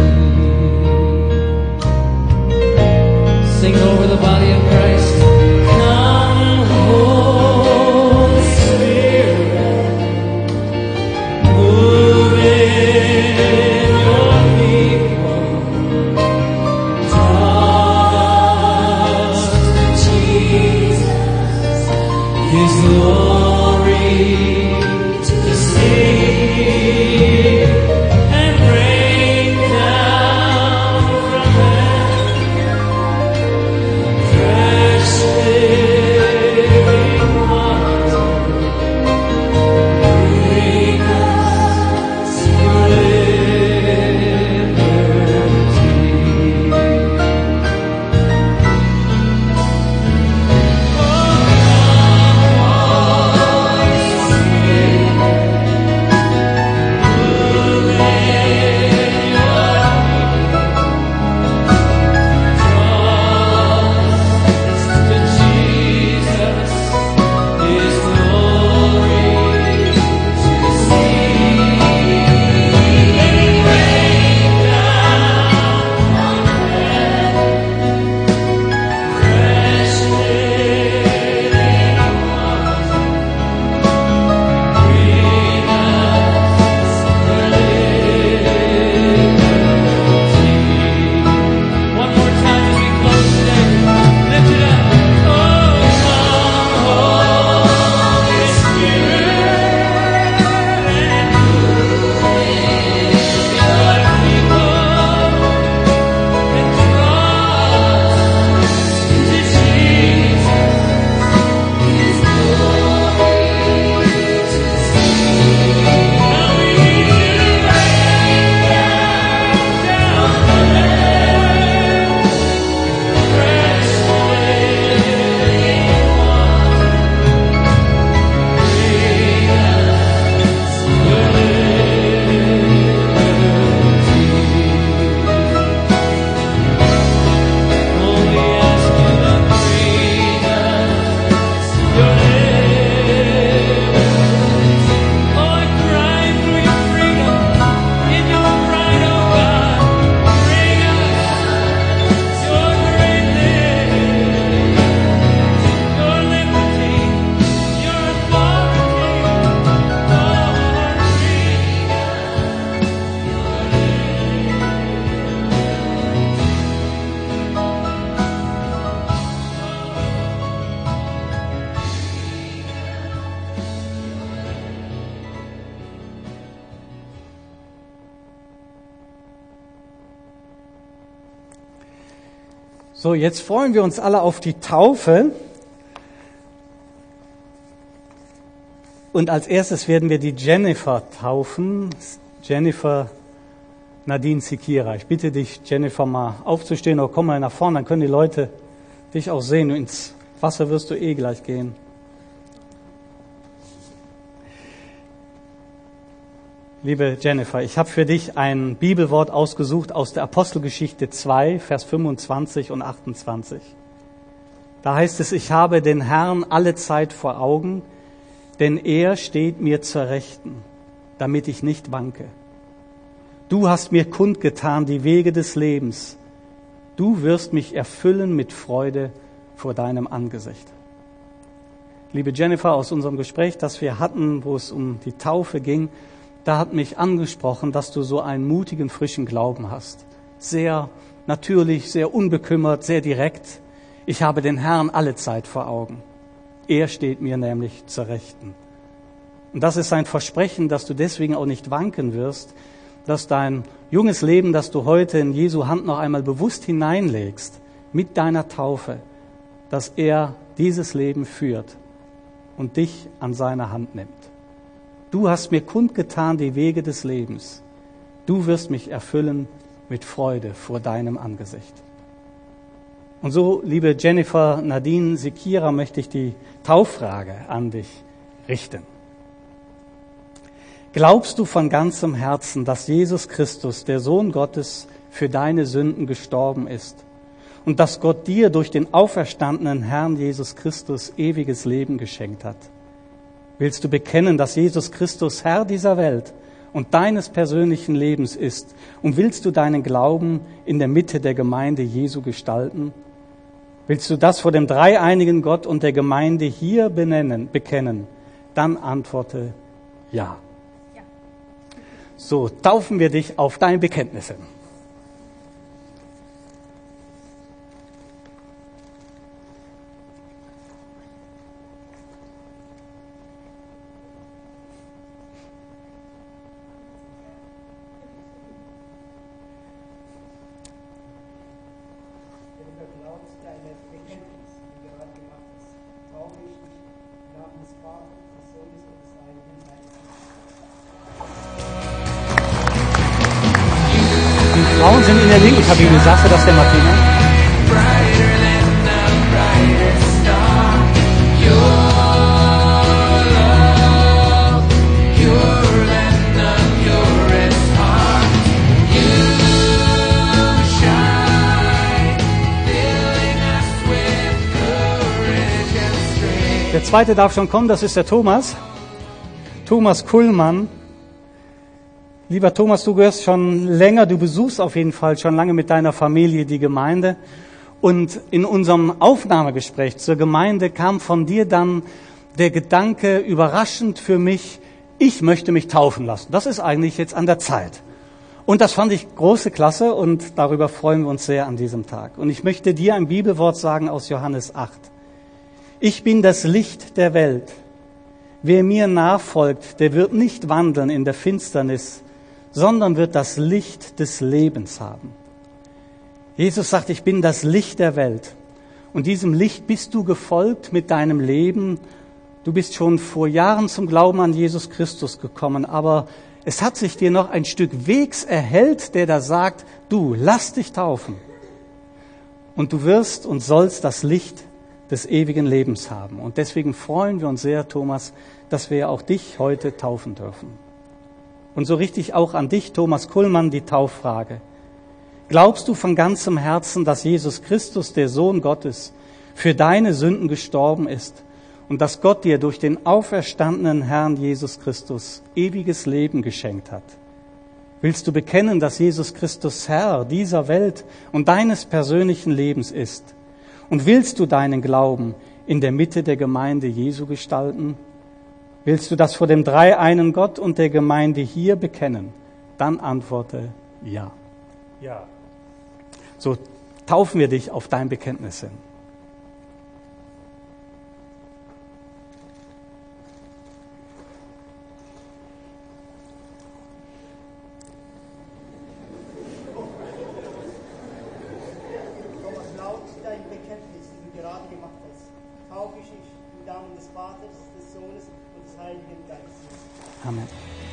Sing over the body of Christ. Come, Holy Spirit, move in your people. Draw us to Jesus, His glory to see and rain down from heaven, fresh living water, bring us your liberty. One more time as we close today. Lift it up. Oh, come, Holy Spirit, and move in your people, and draw us to Jesus, His glory to see. Now we need you to rain down from heaven, fresh living water, bring us your liberty. Only ask you to bring us your liberty. Oh, I cry for your freedom in your pride, oh God. Bring us your great liberty, your liberty, your authority. Lord, So, jetzt freuen wir uns alle auf die Taufe. Und als erstes werden wir die Jennifer taufen. Jennifer Nadine Sikira. Ich bitte dich, Jennifer, mal aufzustehen oder komm mal nach vorne, dann können die Leute dich auch sehen. Ins Wasser wirst du eh gleich gehen. Liebe Jennifer, ich habe für dich ein Bibelwort ausgesucht aus der Apostelgeschichte 2, Vers 25 und 28. Da heißt es, ich habe den Herrn alle Zeit vor Augen, denn er steht mir zur Rechten, damit ich nicht wanke. Du hast mir kundgetan die Wege des Lebens. Du wirst mich erfüllen mit Freude vor deinem Angesicht. Liebe Jennifer, aus unserem Gespräch, das wir hatten, wo es um die Taufe ging, da hat mich angesprochen, dass du so einen mutigen, frischen Glauben hast. Sehr natürlich, sehr unbekümmert, sehr direkt. Ich habe den Herrn alle Zeit vor Augen. Er steht mir nämlich zur Rechten. Und das ist ein Versprechen, dass du deswegen auch nicht wanken wirst, dass dein junges Leben, das du heute in Jesu Hand noch einmal bewusst hineinlegst, mit deiner Taufe, dass er dieses Leben führt und dich an seine Hand nimmt. Du hast mir kundgetan die Wege des Lebens. Du wirst mich erfüllen mit Freude vor deinem Angesicht. Und so, liebe Jennifer, Nadine, Sekira, möchte ich die Tauffrage an dich richten. Glaubst du von ganzem Herzen, dass Jesus Christus, der Sohn Gottes, für deine Sünden gestorben ist und dass Gott dir durch den auferstandenen Herrn Jesus Christus ewiges Leben geschenkt hat? Willst du bekennen, dass Jesus Christus Herr dieser Welt und deines persönlichen Lebens ist? Und willst du deinen Glauben in der Mitte der Gemeinde Jesu gestalten? Willst du das vor dem dreieinigen Gott und der Gemeinde hier bekennen? Dann antworte ja. So, taufen wir dich auf dein Bekenntnis hin. Frauen sind in der linken Kabine. Sagst du das der Martina? Der zweite darf schon kommen, das ist der Thomas. Thomas Kuhlmann. Lieber Thomas, du gehörst schon länger, du besuchst auf jeden Fall schon lange mit deiner Familie die Gemeinde. Und in unserem Aufnahmegespräch zur Gemeinde kam von dir dann der Gedanke, überraschend für mich, ich möchte mich taufen lassen. Das ist eigentlich jetzt an der Zeit. Und das fand ich große Klasse und darüber freuen wir uns sehr an diesem Tag. Und ich möchte dir ein Bibelwort sagen aus Johannes 8. Ich bin das Licht der Welt. Wer mir nachfolgt, der wird nicht wandeln in der Finsternis, sondern wird das Licht des Lebens haben. Jesus sagt, ich bin das Licht der Welt. Und diesem Licht bist du gefolgt mit deinem Leben. Du bist schon vor Jahren zum Glauben an Jesus Christus gekommen, aber es hat sich dir noch ein Stück Wegs erhellt, der da sagt, du, lass dich taufen. Und du wirst und sollst das Licht des ewigen Lebens haben. Und deswegen freuen wir uns sehr, Thomas, dass wir auch dich heute taufen dürfen. Und so richtig auch an dich, Thomas Kuhlmann, die Tauffrage. Glaubst du von ganzem Herzen, dass Jesus Christus, der Sohn Gottes, für deine Sünden gestorben ist und dass Gott dir durch den auferstandenen Herrn Jesus Christus ewiges Leben geschenkt hat? Willst du bekennen, dass Jesus Christus Herr dieser Welt und deines persönlichen Lebens ist? Und willst du deinen Glauben in der Mitte der Gemeinde Jesu gestalten? Willst du das vor dem dreieinen Gott und der Gemeinde hier bekennen? Dann antworte ja. Ja. So taufen wir dich auf dein Bekenntnis hin. Thomas, laut dein Bekenntnis, die du gerade gemacht hast, taufe ich dich im Namen des Vaters, des Sohnes und des Heiligen Geistes. Amen.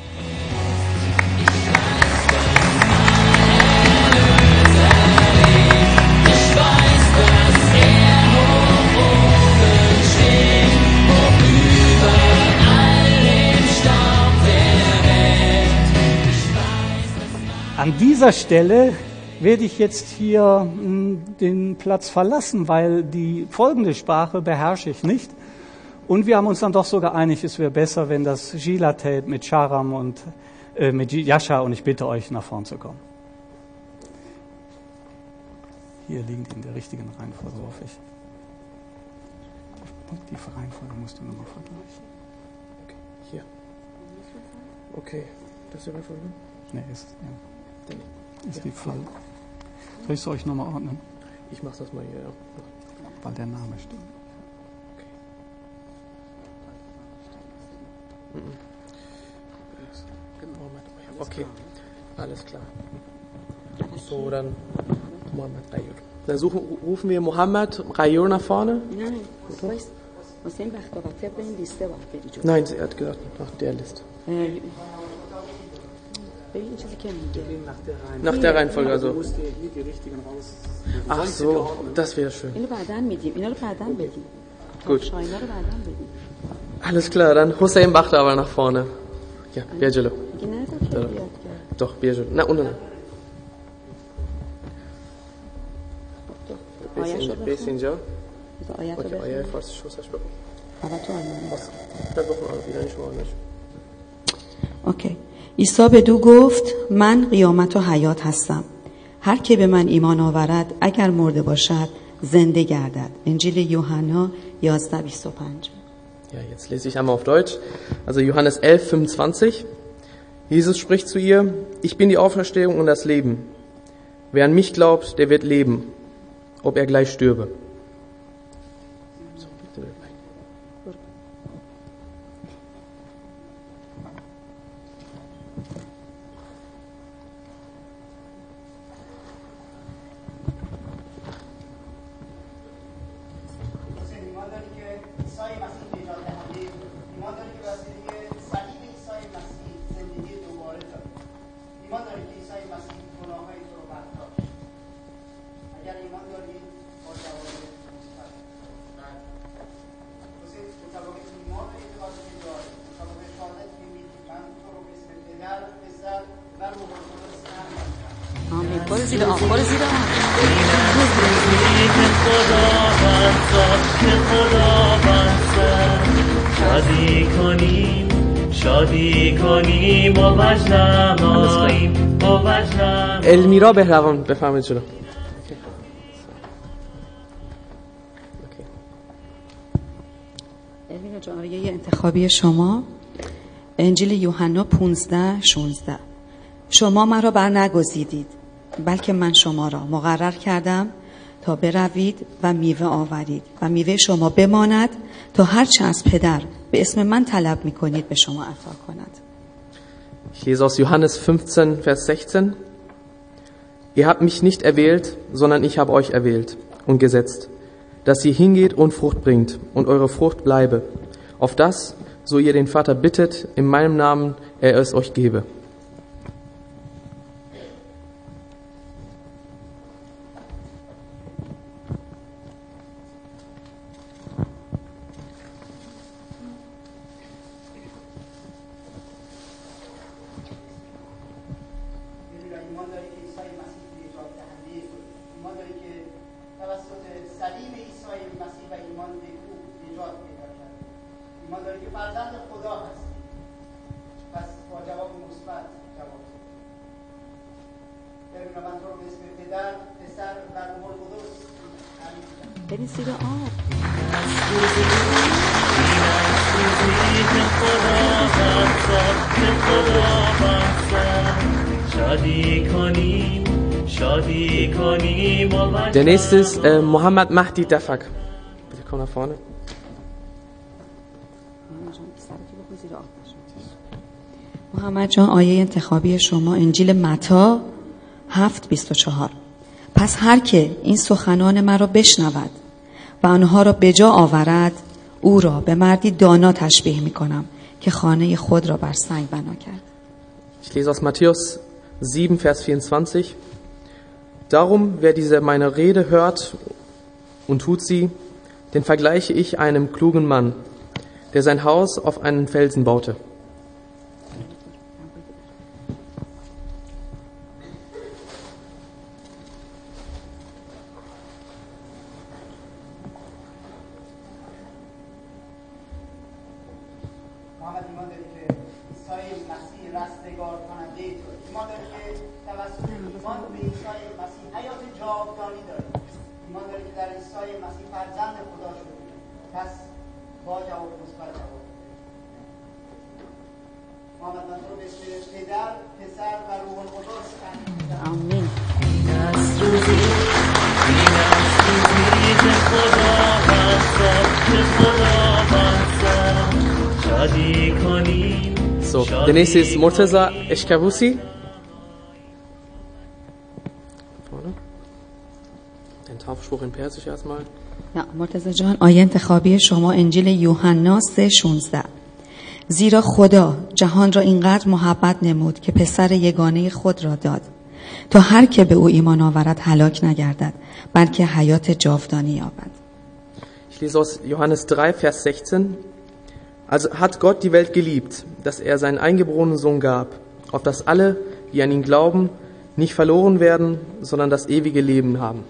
An dieser Stelle werde ich jetzt hier den Platz verlassen, weil die folgende Sprache beherrsche ich nicht. Und wir haben uns dann doch so geeinigt, es wäre besser, wenn das Gila tät mit Sharam und mit Jascha, und ich bitte euch, nach vorn zu kommen. Hier liegen die in der richtigen Reihenfolge, hoffe ich. Die Reihenfolge musst du nochmal vergleichen. Okay, hier. Okay, das ist die Reihenfolge? Nee, ist die voll. Soll ich es euch nochmal ordnen? Ich mach das mal hier, ja. Weil der Name stimmt. Okay, alles klar. So, dann Mohammed Rayur. Dann rufen wir Mohammed Rayur nach vorne. Nein, Nein, sie hat gesagt, nach der Liste. ببین این چیزی که میگه Nach der Reihenfolge also. Ach so, das wäre schön. اینو بعداً میدیم، اینا رو بعداً بدیم. Gut. اینا رو بعداً بدیم. Alles klar, dann Hussein Bachter aber nach vorne. Ja, بیا جلو. میگه نه تا که بیاد که. Doch, بیا جلو. نه اونو نه. بیس اینجا. آیت رو اوکی، بخون. آیه فارسی شوسش بگو. اول تو آلمانی. بخون ایرانی شما آلمانش. اوکی. عیسی بدو گفت من قیامت و حیات هستم. هر که به من ایمان آورد اگر مرده باشد زنده گردد. انجیل یوحنا 11:25. Ja, jetzt lese ich einmal auf Deutsch. Also Johannes 11:25. Jesus spricht zu ihr: Ich bin die Auferstehung und das Leben. Wer an mich glaubt, der wird leben, ob er gleich stürbe. آمین. برو زیر آن. برو زیر آن. شادی کنیم و بجنماییم و بجنم. المیرا بهروان بفرمایید جلو. المیرا جان یه انتخابی شما انجیل یوحنا 15:16. شما مرا بر نگزیدید بلکه من شما را مقرر کردم تا بروید و میوه آورید و میوه شما بماند تا هرچه از پدر به اسم من طلب میکنید به شما عطا کند. Ich lese aus Johannes 15, Vers 16. Ihr habt mich nicht erwählt, sondern ich habe euch erwählt und gesetzt, dass ihr hingeht und Frucht bringt und eure Frucht bleibe, auf das, so ihr den Vater bittet, in meinem Namen er es euch gebe. برید زیر آب. Der nächste ist Mohammed Mahdi Dafak. Bitte komm nach vorne. محمد جان آیه انتخابی شما انجیل متی 7:24. پس هر که این سخنان مرا بشنود و آنها را به جا آورد او را به مردی دانا تشبیه می کنم که خانه خود را بر سنگ بنا کرد. Ich lese aus Matthäus 7, Vers 24. Darum, wer diese meine Rede hört und tut sie, den vergleiche ich einem klugen Mann, der sein Haus auf einen Felsen baute. آمین. So, der nächste ist Murtaza Eshkavusi. Vorne. Den Taufspruch in Persisch erstmal. نه مرتضی جان آیه انتخابی شما انجیل یوحنا 3:16. زیرا خدا جهان را اینقدر محبت نمود که پسر یگانه خود را داد تا هر که به او ایمان آورد هلاک نگردد بلکه حیات جاودانی یابد. Ich lese aus Johannes 3, Vers 16. Also hat Gott die Welt geliebt, dass er seinen eingeborenen Sohn gab, auf dass alle, die an ihn glauben, nicht verloren werden, sondern das ewige Leben haben.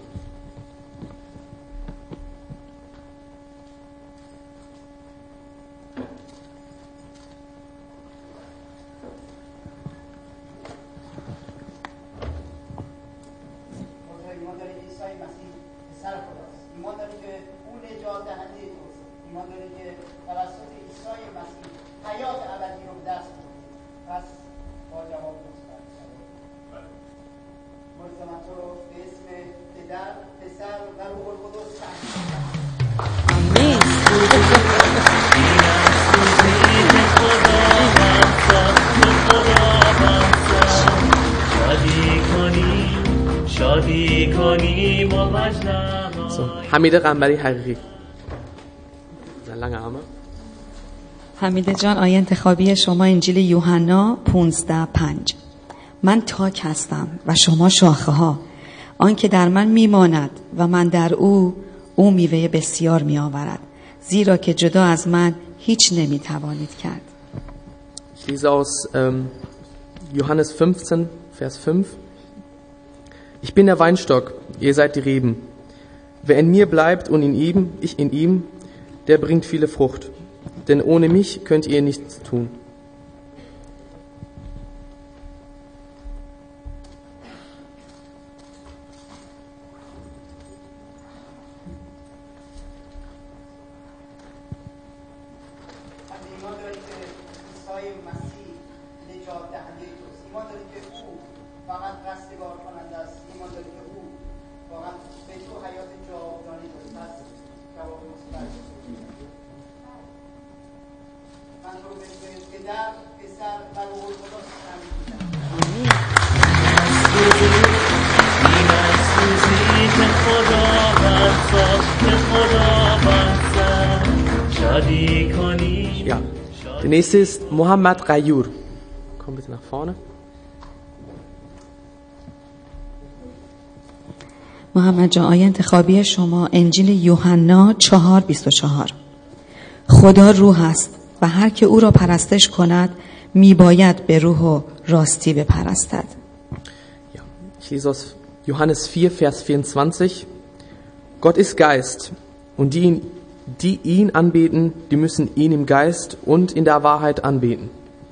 So, حمید قنبری حقیقی. lange Arme. حمید جان، آیه انتخابی شما انجیل یوحنا 15:5. من تاک هستم و شما شاخه ها. آن که در من میماند و من در او میوه بسیار می آورد. زیرا که جدا از من هیچ نمی توانید کرد. Ich lese aus Johannes 15, Vers 5. Ich bin der Weinstock, ihr seid die Reben. Wer in mir bleibt und ich in ihm, der bringt viele Frucht. Denn ohne mich könnt ihr nichts tun. Ja, der nächste ist Mohammad Ghayur. Komm bitte nach vorne. محمد جان، آیه انتخابی شما انجیل یوحنا 4:24. خدا روح است و هر که او را پرستش کند میباید به روح و راستی بپرستد. Ja, ich lese aus Johannes 4, Vers 24. Gott ist Geist und die ihn anbeten, die müssen ihn im Geist und in der Wahrheit anbeten.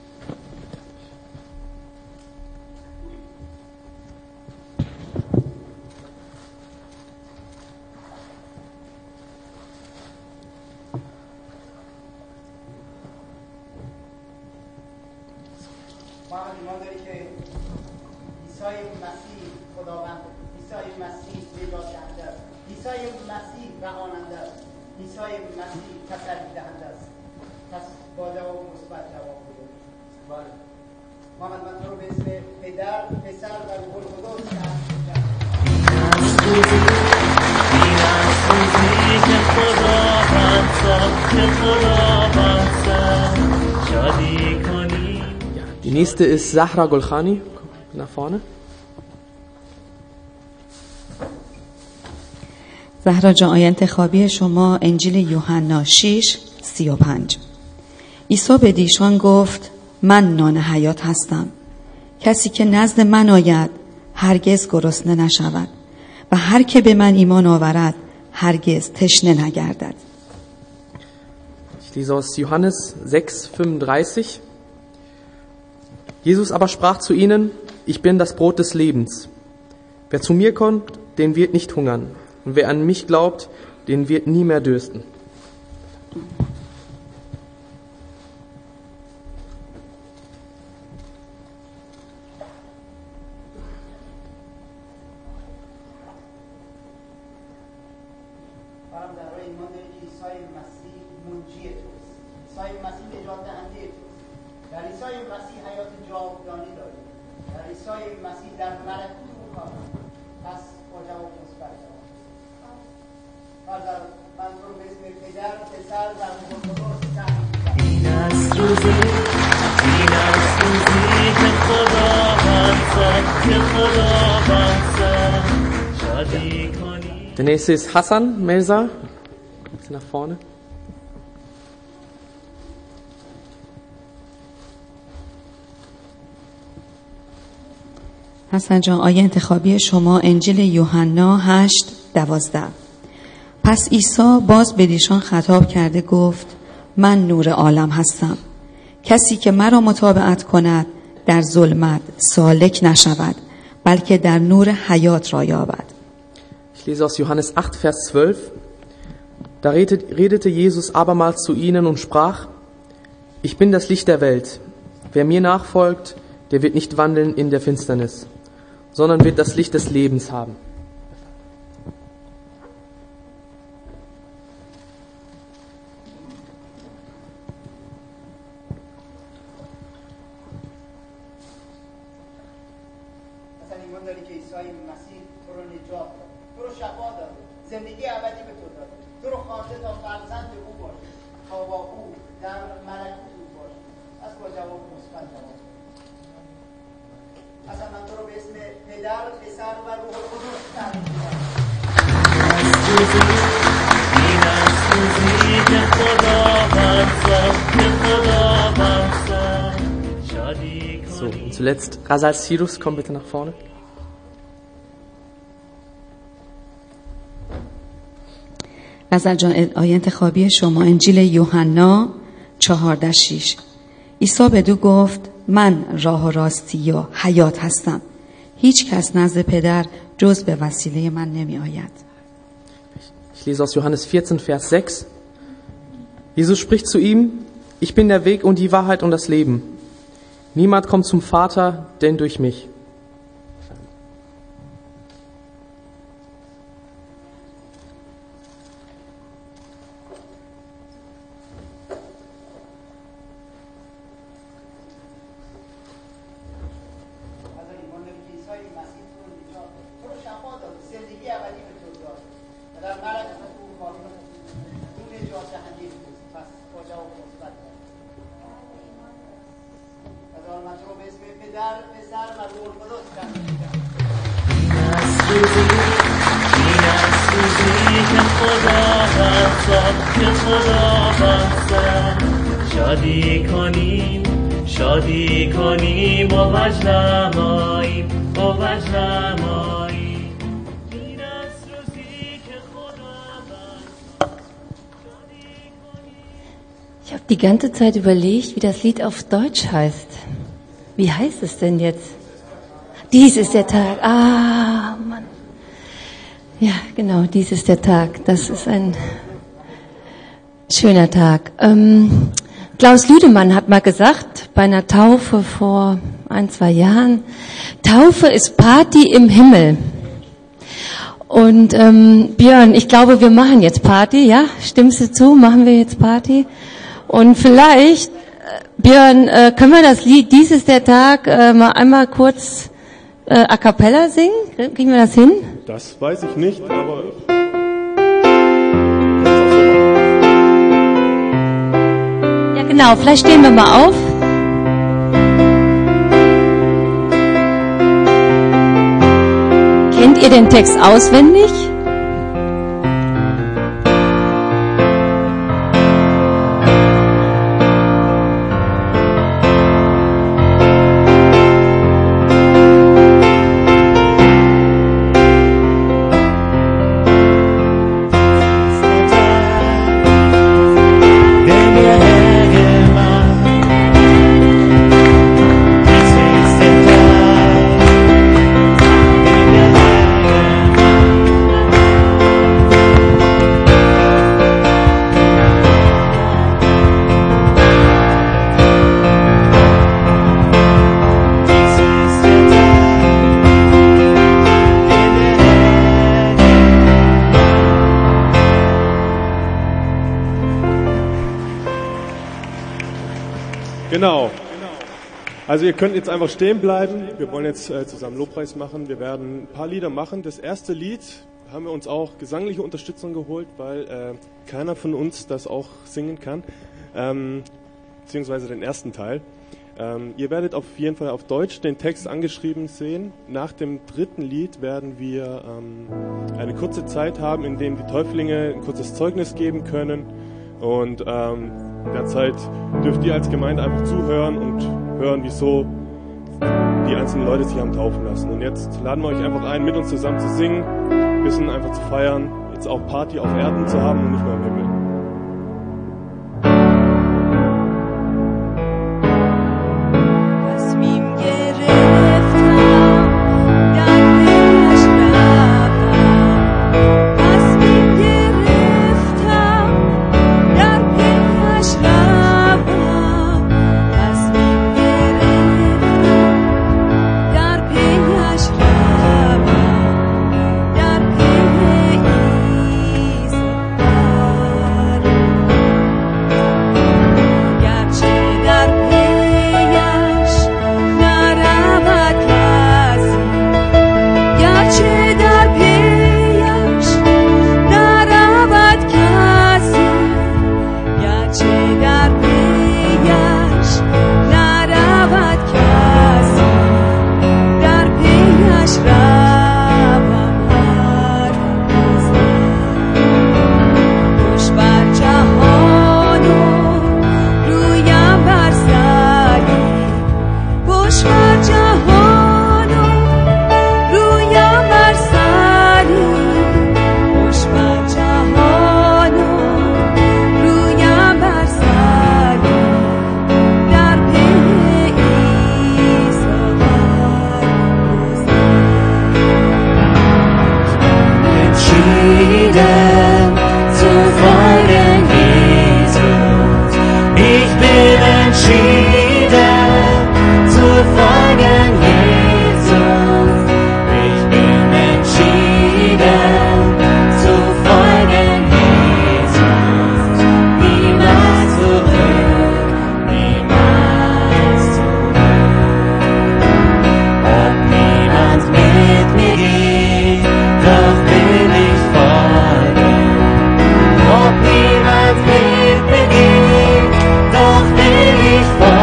Die nächste ist Zahra Golkhani. Nach vorne. زهرا جان، آیه انتخابی شما انجیل یوحنا 6:35. عیسی به دیشان گفت من نان حیات هستم. کسی که نزد من آید هرگز گرسنه نشود و هر که به من ایمان آورد هرگز تشنه نگردد. Ich lese aus Johannes 6:35. Jesus aber sprach zu ihnen, ich bin das Brot des Lebens. Wer zu mir kommt, den wird nicht hungern. Und wer an mich glaubt, den wird nie mehr dürsten. است روزی که خداوند ساخت که خداوند ساخت شادی کنی. Der nächste ist Hassan Mirza. Ein bisschen nach vorne. حسن جان، آیه انتخابی شما انجیل یوحنا 8:12. پس عیسی باز به ایشان خطاب کرده گفت من نور عالم هستم. کسی که مرا متابعت کند در ظلمت سالک نشود بلکه در نور حیات را یابد. Ich lese aus Johannes 8, Vers 12. Da redete Jesus abermals zu ihnen und sprach: Ich bin das Licht der Welt. Wer mir nachfolgt, der wird nicht wandeln in der Finsternis, sondern wird das Licht des Lebens haben. So, und zuletzt Razal Sirus, komm bitte nach vorne. رزل جان، آیه انتخابی شما انجیل یوحنا 14:6. عیسی بدو گفت من راه و راستی و حیات هستم. هیچ کس نزد پدر جز به وسیله من نمی آید. Ich lese aus Johannes 14, Vers 6. Jesus spricht zu ihm: Ich bin der Weg und die Wahrheit und das Leben. Niemand kommt zum Vater, denn durch mich. شادی کنیم و وجد نماییم و وجد نماییم. این است روزی که خداوند Ich habe die ganze Zeit überlegt, wie das Lied auf Deutsch heißt. Wie heißt es denn jetzt? Dies ist der Tag. Ah, Mann. Ja, genau, dies ist der Tag. Das ist ein schöner Tag. Klaus Lüdemann hat mal gesagt, bei einer Taufe vor 1-2 Jahren, Taufe ist Party im Himmel. Und Björn, ich glaube, wir machen jetzt Party, ja? Stimmst du zu? Machen wir jetzt Party? Und vielleicht, Björn, können wir das Lied Dies ist der Tag mal einmal kurz a cappella singen? Kriegen wir das hin? Das weiß ich nicht, aber... Ja, genau. Vielleicht stehen wir mal auf. Kennt ihr den Text auswendig? Genau. Also ihr könnt jetzt einfach stehen bleiben. Wir wollen jetzt zusammen Lobpreis machen. Wir werden ein paar Lieder machen. Das erste Lied haben wir uns auch gesangliche Unterstützung geholt, weil keiner von uns das auch singen kann. beziehungsweise den ersten Teil. Ihr werdet auf jeden Fall auf Deutsch den Text angeschrieben sehen. Nach dem dritten Lied werden wir eine kurze Zeit haben, in dem die Täuflinge ein kurzes Zeugnis geben können. Und in der Zeit dürft ihr als Gemeinde einfach zuhören und hören, wieso die einzelnen Leute sich haben taufen lassen. Und jetzt laden wir euch einfach ein, mit uns zusammen zu singen, ein bisschen einfach zu feiern, jetzt auch Party auf Erden zu haben und nicht nur im Himmel. Doch will ich folgen.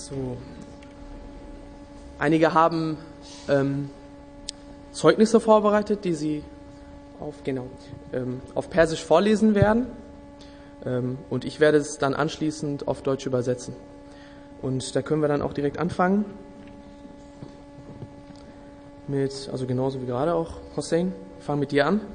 So. Einige haben Zeugnisse vorbereitet, die sie auf Persisch vorlesen werden. Und ich werde es dann anschließend auf Deutsch übersetzen. Und da können wir dann auch direkt anfangen. Also genauso wie gerade auch, Hossein. Wir fangen mit dir an.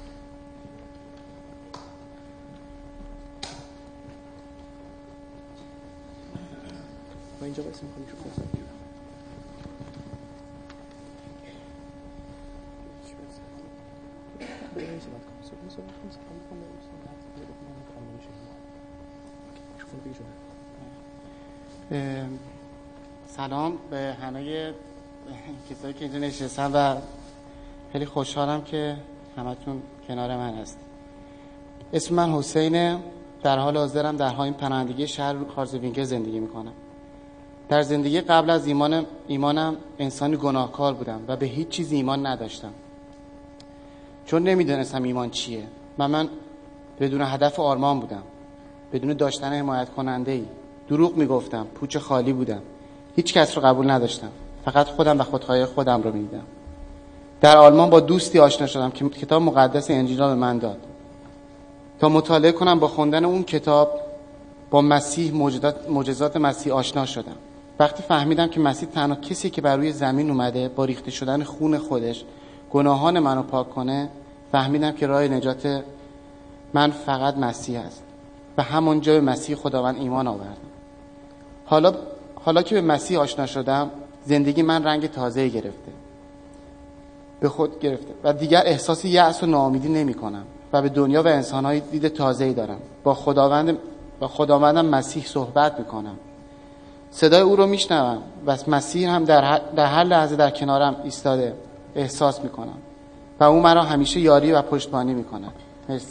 سلام به همه کسایی که اینجا نشستن و خیلی خوشحالم که همتون کنار من هست. اسم من حسینه. در حال حاضرم در این پناهندگی شهر خارزوینکل زندگی میکنم. در زندگی قبل از ایمانم انسانی گناهکار بودم و به هیچ چیز ایمان نداشتم، چون نمیدونستم ایمان چیه و من بدون هدف و آرمان بودم، بدون داشتن حمایت کننده ای. دروغ میگفتم، پوچ خالی بودم، هیچ کس رو قبول نداشتم، فقط خودم و خودخواهی خودم رو میدیدم. در آلمان با دوستی آشنا شدم که کتاب مقدس انجیل را به من داد تا مطالعه کنم. با خوندن اون کتاب با مسیح، معجزات مسیح آشنا شدم. وقتی فهمیدم که مسیح تنها کسی که بر روی زمین اومده با ریخته شدن خون خودش گناهان منو پاک کنه، فهمیدم که راه نجات من فقط مسیح است و همونجا به مسیح خداوند ایمان آوردم. حالا که به مسیح آشنا شدم، زندگی من رنگ تازه‌ای گرفته، به خود گرفته و دیگر احساس یأس و ناامیدی نمی‌کنم و به دنیا و انسان‌های دید تازه‌ای دارم. با خداوندم مسیح صحبت می‌کنم، صدای او رو میشنوم و مسیح هم در هر لحظه در کنارم ایستاده احساس می‌کنم و او مرا همیشه یاری و پشتیبانی می‌کند. مرسی.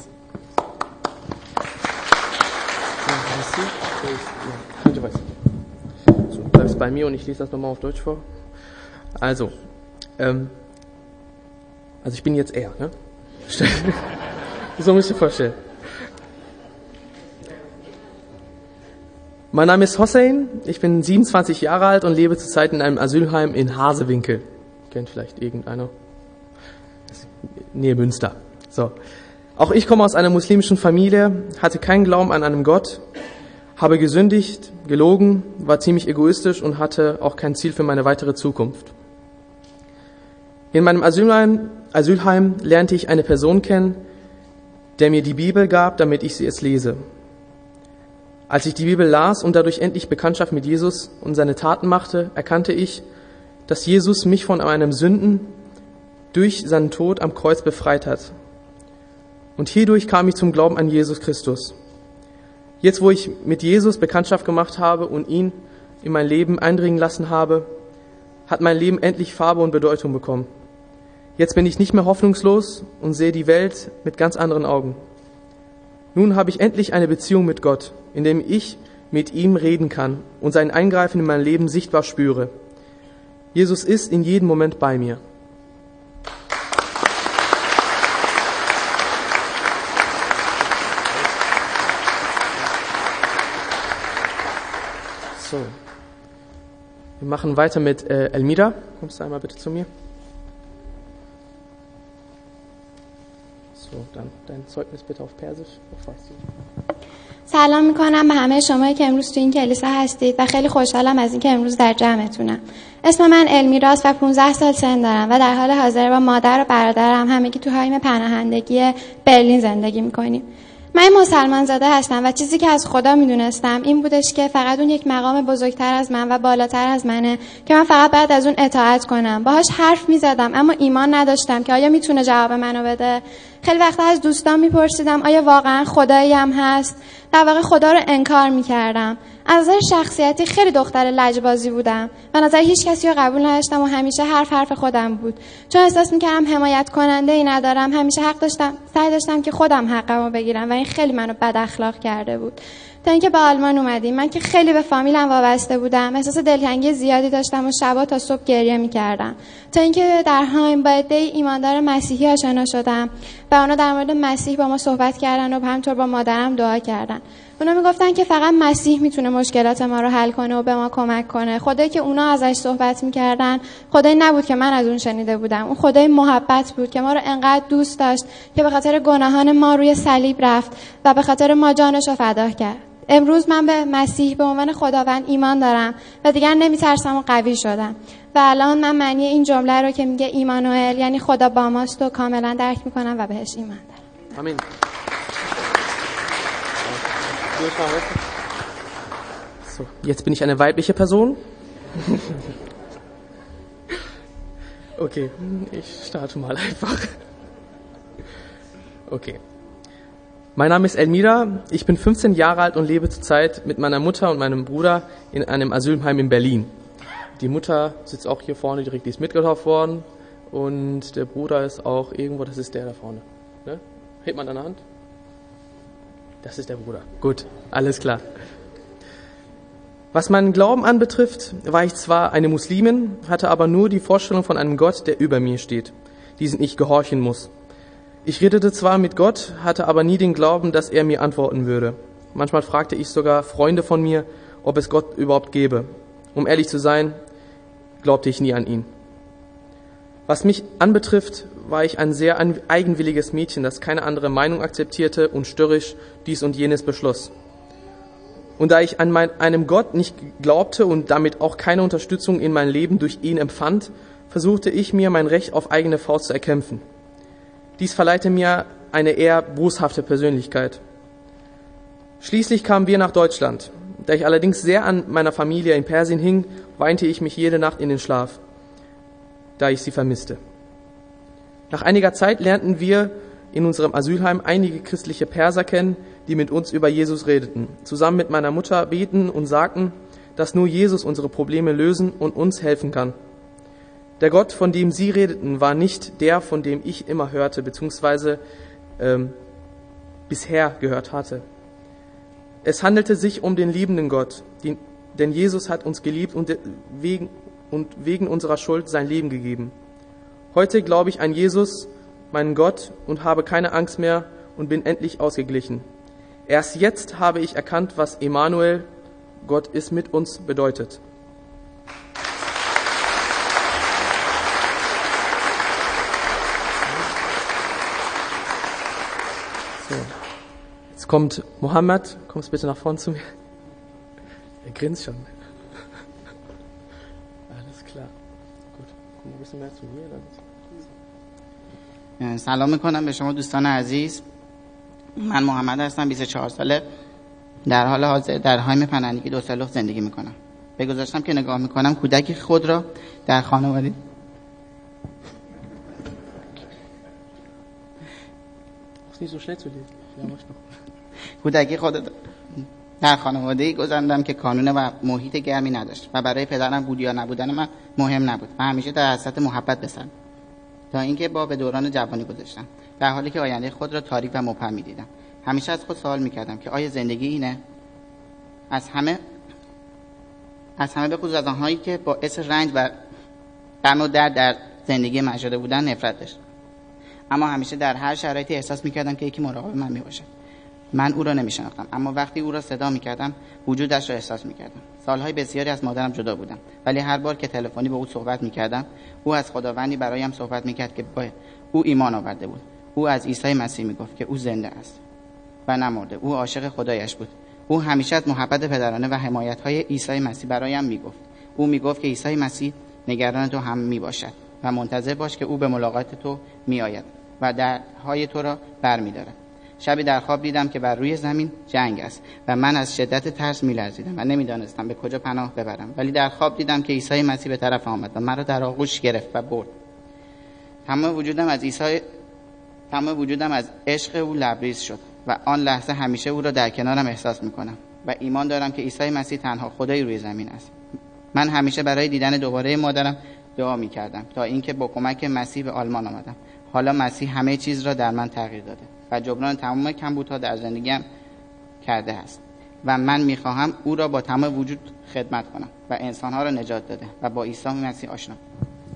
So, du bleibst bei mir und ich lese das nochmal auf Deutsch vor. Also ich bin jetzt er, ne? So müsst ihr vorstellen. Mein Name ist Hossein, ich bin 27 Jahre alt und lebe zurzeit in einem Asylheim in Hasewinkel. Kennt vielleicht irgendeiner? Nähe Münster. So. Auch ich komme aus einer muslimischen Familie, hatte keinen Glauben an einen Gott, habe gesündigt, gelogen, war ziemlich egoistisch und hatte auch kein Ziel für meine weitere Zukunft. In meinem Asylheim lernte ich eine Person kennen, der mir die Bibel gab, damit ich sie jetzt lese. Als ich die Bibel las und dadurch endlich Bekanntschaft mit Jesus und seine Taten machte, erkannte ich, dass Jesus mich von meinen Sünden durch seinen Tod am Kreuz befreit hat. Und hierdurch kam ich zum Glauben an Jesus Christus. Jetzt, wo ich mit Jesus Bekanntschaft gemacht habe und ihn in mein Leben eindringen lassen habe, hat mein Leben endlich Farbe und Bedeutung bekommen. Jetzt bin ich nicht mehr hoffnungslos und sehe die Welt mit ganz anderen Augen. Nun habe ich endlich eine Beziehung mit Gott, in dem ich mit ihm reden kann und sein Eingreifen in mein Leben sichtbar spüre. Jesus ist in jedem Moment bei mir. So, wir machen weiter mit Elmira. Kommst du einmal bitte zu mir? So, dann dein Zeugnis bitte auf Persisch. سلام میکنم به همه شمایی که امروز تو این کلیسا هستید و خیلی خوشحالم از اینکه امروز در جمعتونم. اسم من المیراست و 15 سال سن دارم و در حال حاضر با مادر و برادرم همگی تو حیم پناهندگی برلین زندگی میکنیم. من مسلمان زاده هستم و چیزی که از خدا میدونستم این بودش که فقط اون یک مقام بزرگتر از من و بالاتر از منه که من فقط باید از اون اطاعت کنم. باهاش حرف میزدم اما ایمان نداشتم که آیا میتونه جواب منو بده. خیلی وقتا از دوستان میپرسیدم آیا واقعا خدایی هم هست؟ در واقع خدا رو انکار میکردم. از نظر شخصیتی خیلی دختر لجبازی بودم و نظر هیچ کسی رو قبول نداشتم و همیشه حرف خودم بود. چون احساس میکردم حمایت کننده ای ندارم، همیشه سعی داشتم که خودم حقمو بگیرم و این خیلی منو بد اخلاق کرده بود. تا اینکه به آلمان اومدیم، من که خیلی به فامیلم وابسته بودم، احساس دلتنگی زیادی داشتم و شبا تا صبح گریه میکردم. تا اینکه در هایم با عده‌ای ایماندار مسیحی آشنا شدم و اونا در مورد مسیح با ما صحبت کردن و همینطور با مادرم دعا کردن. اونا میگفتن که فقط مسیح میتونه مشکلات ما رو حل کنه و به ما کمک کنه. خدایی که اونا ازش صحبت میکردن خدایی نبود که من از اون شنیده بودم. اون خدای محبت بود که ما رو انقدر دوست داشت که به خاطر گناهان ما روی صلیب رفت و به خاطر ما جانش رو فدا کرد. امروز من به مسیح به عنوان خداوند ایمان دارم و دیگر نمیترسم و قوی شدم. و الان من معنی این جمله رو که میگه ایمانوئل یعنی خدا با ماست و کاملا درک میکنم و بهش ایمان دارم. آمین. So, jetzt bin ich eine weibliche Person. Okay, ich starte mal einfach. Okay. Mein Name ist Elmira, ich bin 15 Jahre alt und lebe zurzeit mit meiner Mutter und meinem Bruder in einem Asylheim in Berlin. Die Mutter sitzt auch hier vorne direkt, die ist mitgetauft worden und der Bruder ist auch irgendwo, das ist der da vorne. Ne? Hebt man an der Hand? Das ist der Bruder. Gut, alles klar. Was meinen Glauben anbetrifft, war ich zwar eine Muslimin, hatte aber nur die Vorstellung von einem Gott, der über mir steht, diesem ich gehorchen muss. Ich redete zwar mit Gott, hatte aber nie den Glauben, dass er mir antworten würde. Manchmal fragte ich sogar Freunde von mir, ob es Gott überhaupt gäbe. Um ehrlich zu sein, glaubte ich nie an ihn. Was mich anbetrifft, war ich ein sehr eigenwilliges Mädchen, das keine andere Meinung akzeptierte und störrisch dies und jenes beschloss. Und da ich an einem Gott nicht glaubte und damit auch keine Unterstützung in mein Leben durch ihn empfand, versuchte ich mir mein Recht auf eigene Faust zu erkämpfen. Dies verleihte mir eine eher boshafte Persönlichkeit. Schließlich kamen wir nach Deutschland. Da ich allerdings sehr an meiner Familie in Persien hing, weinte ich mich jede Nacht in den Schlaf, da ich sie vermisste. Nach einiger Zeit lernten wir in unserem Asylheim einige christliche Perser kennen, die mit uns über Jesus redeten, zusammen mit meiner Mutter beten und sagten, dass nur Jesus unsere Probleme lösen und uns helfen kann. Der Gott, von dem sie redeten, war nicht der, von dem ich immer hörte, beziehungsweise bisher gehört hatte. Es handelte sich um den liebenden Gott, denn Jesus hat uns geliebt und wegen unserer Schuld sein Leben gegeben. Heute glaube ich an Jesus, meinen Gott, und habe keine Angst mehr und bin endlich ausgeglichen. Erst jetzt habe ich erkannt, was Emmanuel, Gott ist mit uns, bedeutet. So. Jetzt kommt Mohammed, kommst bitte nach vorne zu mir. Er grinst schon. Alles klar. Gut. Komm ein bisschen mehr zu mir. سلام میکنم به شما دوستان عزیز. من محمد هستم، 24 ساله، در حال حاضر در حایم پناهندگی دوسلوف زندگی میکنم. به گذشتم که نگاه میکنم کودکی خود را در خانواده کودکی خود در خانواده‌ای گذراندم که کانون و محیط گرمی نداشت و برای پدرم بود یا نبودن من مهم نبود و همیشه در حسرت محبت بسن تا اینکه به دوران جوانی گذاشتم، در حالی که آینده خود را تاریک و مبهم می‌دیدم. همیشه از خود سوال می‌کردم که آیا زندگی اینه؟ از همه به خصوص از آنهایی که باعث رنج و غم و درد در زندگی من شده بودن نفرت داشتم. اما همیشه در هر شرایطی احساس می‌کردم که یکی مراقب من میباشد. من او را نمی‌شناختم، اما وقتی او را صدا می‌کردم وجودش را احساس می‌کردم. سالهای بسیاری از مادرم جدا بودم، ولی هر بار که تلفنی با او صحبت می‌کردم، او از خداوندی برایم صحبت می‌کرد که به او ایمان آورده بود. او از عیسی مسیح می‌گفت که او زنده است و نمرده. او عاشق خدایش بود. او همیشه از محبت پدرانه و حمایت‌های عیسی مسیح برایم می‌گفت. او می‌گفت که عیسی مسیح نگران تو هم میباشد و منتظر باش که او به ملاقات تو میآید و درهای تو را برمی‌دارد. شبی در خواب دیدم که بر روی زمین جنگ است و من از شدت ترس می‌لرزیدم و نمی‌دانستم به کجا پناه ببرم، ولی در خواب دیدم که عیسی مسیح به طرف آمد و مرا در آغوش گرفت و برد. تمام وجودم از عشق او لبریز شد و آن لحظه همیشه او را در کنارم احساس می‌کنم و ایمان دارم که عیسی مسیح تنها خدای روی زمین است. من همیشه برای دیدن دوباره مادرم دعا می‌کردم تا اینکه با کمک مسیح به آلمان آمدم. حالا مسیح همه چیز را در من تغییر داده و جبران تمام کمبودها در زندگیم کرده است و من می‌خواهم او را با تمام وجود خدمت کنم و انسان‌ها را نجات داده و با عیسی مسیح آشنا.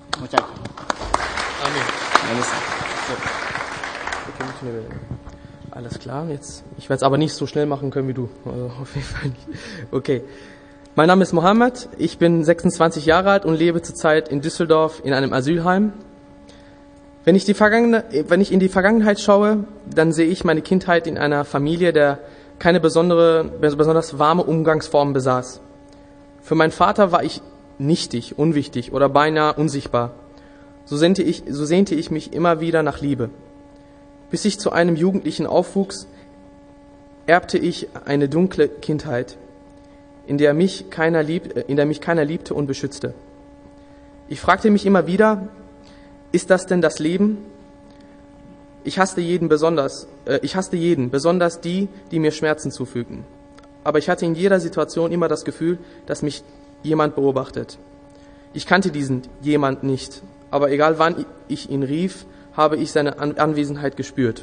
متشکرم. Amen. Alles klar, jetzt. Ich werde es aber nicht so schnell machen können wie du. Also auf jeden Fall nicht. Okay. Mein Name ist Mohammed, ich bin 26 Jahre alt und lebe zurzeit in Düsseldorf in einem Asylheim. Wenn ich in die Vergangenheit schaue, dann sehe ich meine Kindheit in einer Familie, der keine besonders warme Umgangsform besaß. Für meinen Vater war ich nichtig, unwichtig oder beinahe unsichtbar. So sehnte ich mich immer wieder nach Liebe. Bis ich zu einem Jugendlichen aufwuchs, erbte ich eine dunkle Kindheit, in der mich keiner liebte und beschützte. Ich fragte mich immer wieder, ist das denn das Leben? Ich hasste jeden, besonders die, die mir Schmerzen zufügten. Aber ich hatte in jeder Situation immer das Gefühl, dass mich jemand beobachtet. Ich kannte diesen jemand nicht, aber egal wann ich ihn rief, habe ich seine Anwesenheit gespürt.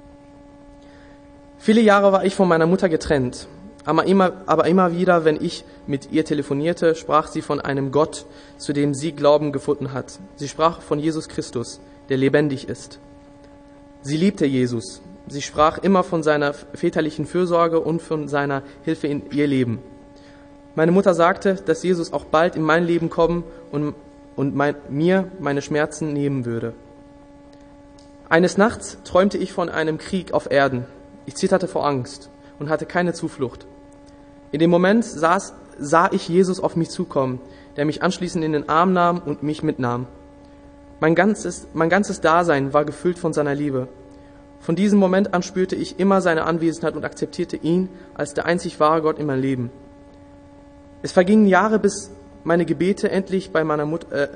Viele Jahre war ich von meiner Mutter getrennt, aber immer wieder, wenn ich mit ihr telefonierte, sprach sie von einem Gott, zu dem sie Glauben gefunden hat. Sie sprach von Jesus Christus, der lebendig ist. Sie liebte Jesus. Sie sprach immer von seiner väterlichen Fürsorge und von seiner Hilfe in ihr Leben. Meine Mutter sagte, dass Jesus auch bald in mein Leben kommen und mir meine Schmerzen nehmen würde. Eines Nachts träumte ich von einem Krieg auf Erden. Ich zitterte vor Angst und hatte keine Zuflucht. In dem Moment sah ich Jesus auf mich zukommen, der mich anschließend in den Arm nahm und mich mitnahm. Mein ganzes Dasein war gefüllt von seiner Liebe. Von diesem Moment an spürte ich immer seine Anwesenheit und akzeptierte ihn als der einzig wahre Gott in meinem Leben. Es vergingen Jahre, bis meine Gebete endlich bei meiner Mutter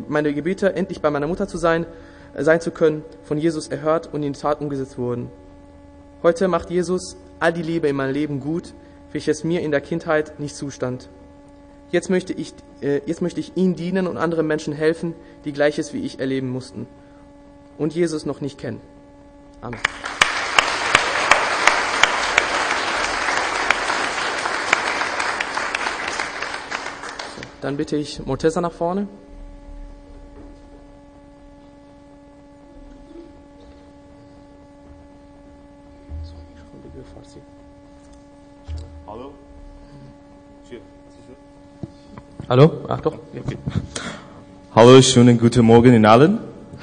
zu sein zu können, von Jesus erhört und in Tat umgesetzt wurden. Heute macht Jesus all die Liebe in meinem Leben gut, welches mir in der Kindheit nicht zustand. Jetzt möchte ich ihm dienen und anderen Menschen helfen, die Gleiches wie ich erleben mussten und Jesus noch nicht kennen. Amen. Dann bitte ich Morteza nach vorne. Hallo? Ach doch. Okay. Hallo, schönen guten Morgen in allen.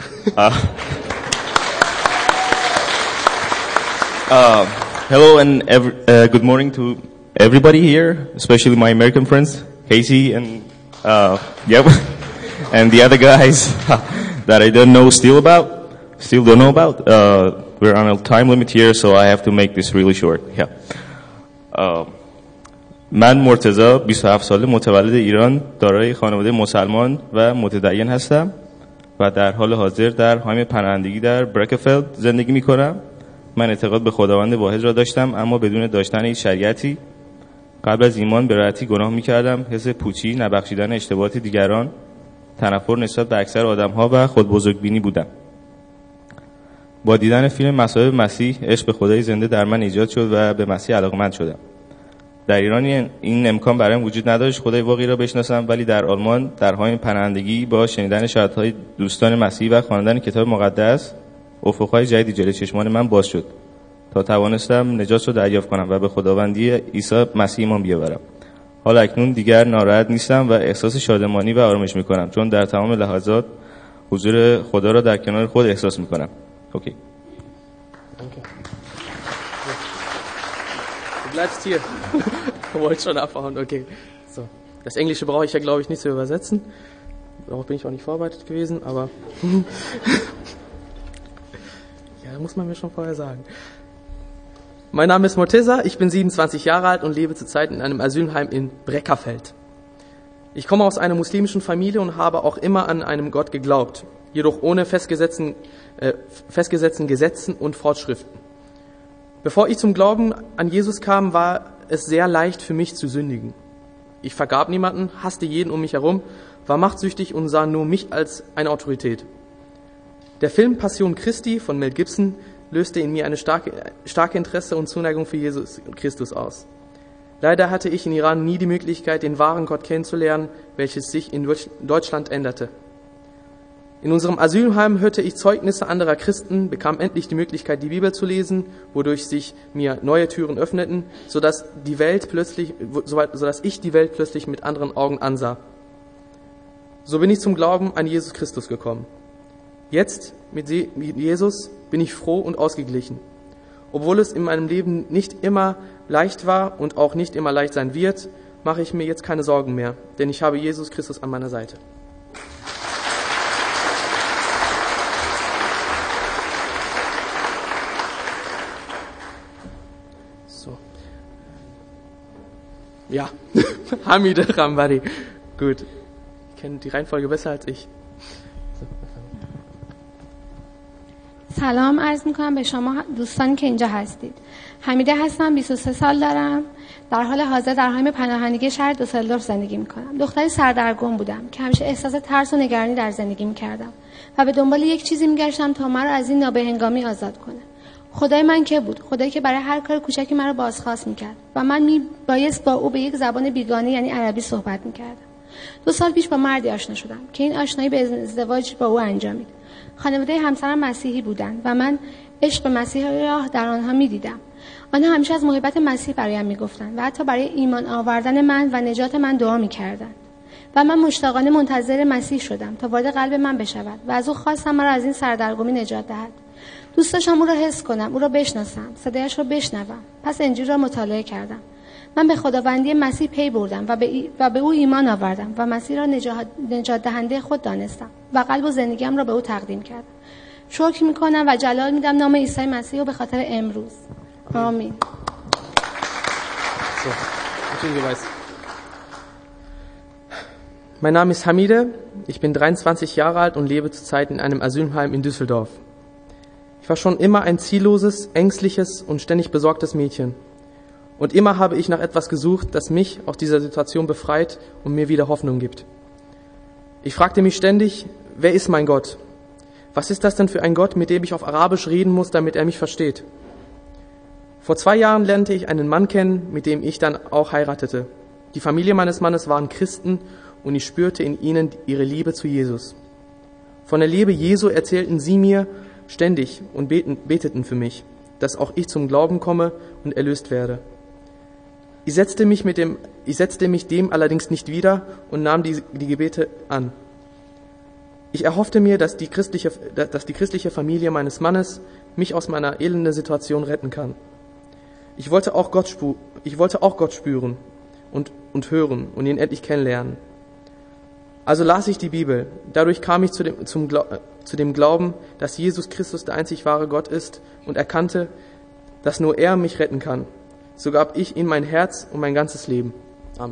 Hello and good morning to everybody here, especially my American friends, Casey and and the other guys that I don't know still don't know about. We're on a time limit here, so I have to make this really short. Yeah. من مرتضی 27 ساله متولد ایران دارای خانواده مسلمان و متدین هستم و در حال حاضر در حایم پناهندگی در برکفلد زندگی می کنم. من اعتقاد به خداوند واحد را داشتم اما بدون داشتن هیچ شریعتی. قبل از ایمان به راحتی گناه می کردم. حس پوچی، نبخشیدن اشتباهات دیگران، تنفر نسبت به اکثر آدم‌ها و خود بزرگبینی بودم. با دیدن فیلم مصائب مسیح عشق به خدای زنده در من ایجاد شد و به مسیح علاقه‌مند شدم. در ایران این امکان برایم وجود نداشت خدای واقعی را بشناسم، ولی در آلمان در حال پناهندگی با شنیدن شهادت‌های دوستان مسیحی و خواندن کتاب مقدس افق‌های جدیدی جلوی چشمان من باز شد تا توانستم نجات را دریافت کنم و به خداوندی عیسی مسیح ایمان بیاورم. حالا اکنون دیگر ناراحت نیستم و احساس شادمانی و آرامش می‌کنم چون در تمام لحظات حضور خدا را در کنار خود احساس می‌کنم. اوکی. Du bleibst hier. Wollte schon abhauen, okay. So. Das Englische brauche ich ja, glaube ich, nicht zu übersetzen. Darauf bin ich auch nicht vorbereitet gewesen, aber ja, da muss man mir schon vorher sagen. Mein Name ist Morteza, ich bin 27 Jahre alt und lebe zurzeit in einem Asylheim in Breckerfeld. Ich komme aus einer muslimischen Familie und habe auch immer an einen Gott geglaubt, jedoch ohne festgesetzten Gesetzen und Fortschriften. Bevor ich zum Glauben an Jesus kam, war es sehr leicht für mich zu sündigen. Ich vergab niemanden, hasste jeden um mich herum, war machtsüchtig und sah nur mich als eine Autorität. Der Film Passion Christi von Mel Gibson löste in mir eine starke Interesse und Zuneigung für Jesus Christus aus. Leider hatte ich in Iran nie die Möglichkeit, den wahren Gott kennenzulernen, welches sich in Deutschland änderte. In unserem Asylheim hörte ich Zeugnisse anderer Christen, bekam endlich die Möglichkeit, die Bibel zu lesen, wodurch sich mir neue Türen öffneten, sodass ich die Welt plötzlich mit anderen Augen ansah. So bin ich zum Glauben an Jesus Christus gekommen. Jetzt, mit Jesus, bin ich froh und ausgeglichen. Obwohl es in meinem Leben nicht immer leicht war und auch nicht immer leicht sein wird, mache ich mir jetzt keine Sorgen mehr, denn ich habe Jesus Christus an meiner Seite. So. Ja, Hamide Rambari. Gut. Ich kenne die Reihenfolge besser als ich. سلام عرض میکنم به شما دوستانی که اینجا هستید. حمیده هستم، 23 سال دارم. در حال حاضر در حومه پناهندگی شهر دوسلدورف زندگی میکنم. دختری سردرگم بودم که همیشه احساس ترس و نگرانی در زندگی میکردم و به دنبال یک چیزی میگشتم تا مرا از این نابهنگامی آزاد کنه. خدای من که بود؟ خدایی که برای هر کار کوچکی مرا بازخواست میکرد و من میبایست با او به یک زبان بیگانه یعنی عربی صحبت میکردم. 2 سال پیش با مردی آشنا شدم که این آشنایی به ازدواج با او انجامید. خانواده همسرم مسیحی بودند و من عشق به مسیح را در آنها می‌دیدم. آنها همیشه از محبت مسیح برایم می‌گفتند و حتی برای ایمان آوردن من و نجات من دعا می‌کردند. و من مشتاقانه منتظر مسیح شدم تا وارد قلب من بشود و از او خواستم مرا از این سردرگمی نجات دهد. دوست داشتم او را حس کنم، او را بشناسم، صدایش را بشنوم. پس انجیل را مطالعه کردم. من به خداوندی مسیح پی بردم و به او ایمان آوردم و مسیح را نجات دهنده خود دانستم و قلب و زندگیم را به او تقدیم کردم. شکر میکنم و جلال میدم نام عیسی مسیح رو به خاطر امروز. آمین. Mein Name ist Hamide, ich bin 23 Jahre alt und lebe zurzeit in einem Asylheim in Düsseldorf. Ich war schon immer ein zielloses, ängstliches und ständig besorgtes Mädchen. Und immer habe ich nach etwas gesucht, das mich aus dieser Situation befreit und mir wieder Hoffnung gibt. Ich fragte mich ständig, wer ist mein Gott? Was ist das denn für ein Gott, mit dem ich auf Arabisch reden muss, damit er mich versteht? Vor 2 Jahren lernte ich einen Mann kennen, mit dem ich dann auch heiratete. Die Familie meines Mannes waren Christen und ich spürte in ihnen ihre Liebe zu Jesus. Von der Liebe Jesu erzählten sie mir ständig und beteten für mich, dass auch ich zum Glauben komme und erlöst werde. Ich setzte mich dem allerdings nicht wieder und nahm die Gebete an. Ich erhoffte mir, dass die christliche Familie meines Mannes mich aus meiner elenden Situation retten kann. Ich wollte auch Gott spüren und hören und ihn endlich kennenlernen. Also las ich die Bibel. Dadurch kam ich zu dem Glauben, dass Jesus Christus der einzig wahre Gott ist und erkannte, dass nur er mich retten kann. So gab ich ihm mein Herz und mein ganzes Leben. Amen.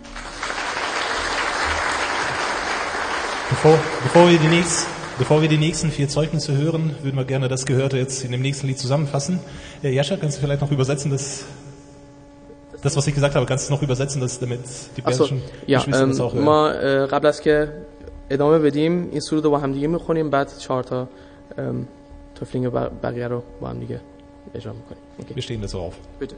Bevor wir die nächsten 4 Zeugnisse hören, würden wir gerne das Gehörte jetzt in dem nächsten Lied zusammenfassen. Jascha, kannst du vielleicht noch übersetzen, das was ich gesagt habe, kannst du noch übersetzen, damit die persischen Geschwister das auch hören? ما قبل از که ادامه بدیم این سرود رو با هم دیگه میخونیم، بعد 4 تا تفلینگ بقیه رو با هم دیگه اجرا میکنیم. Wir stehen dazu auf. Bitte.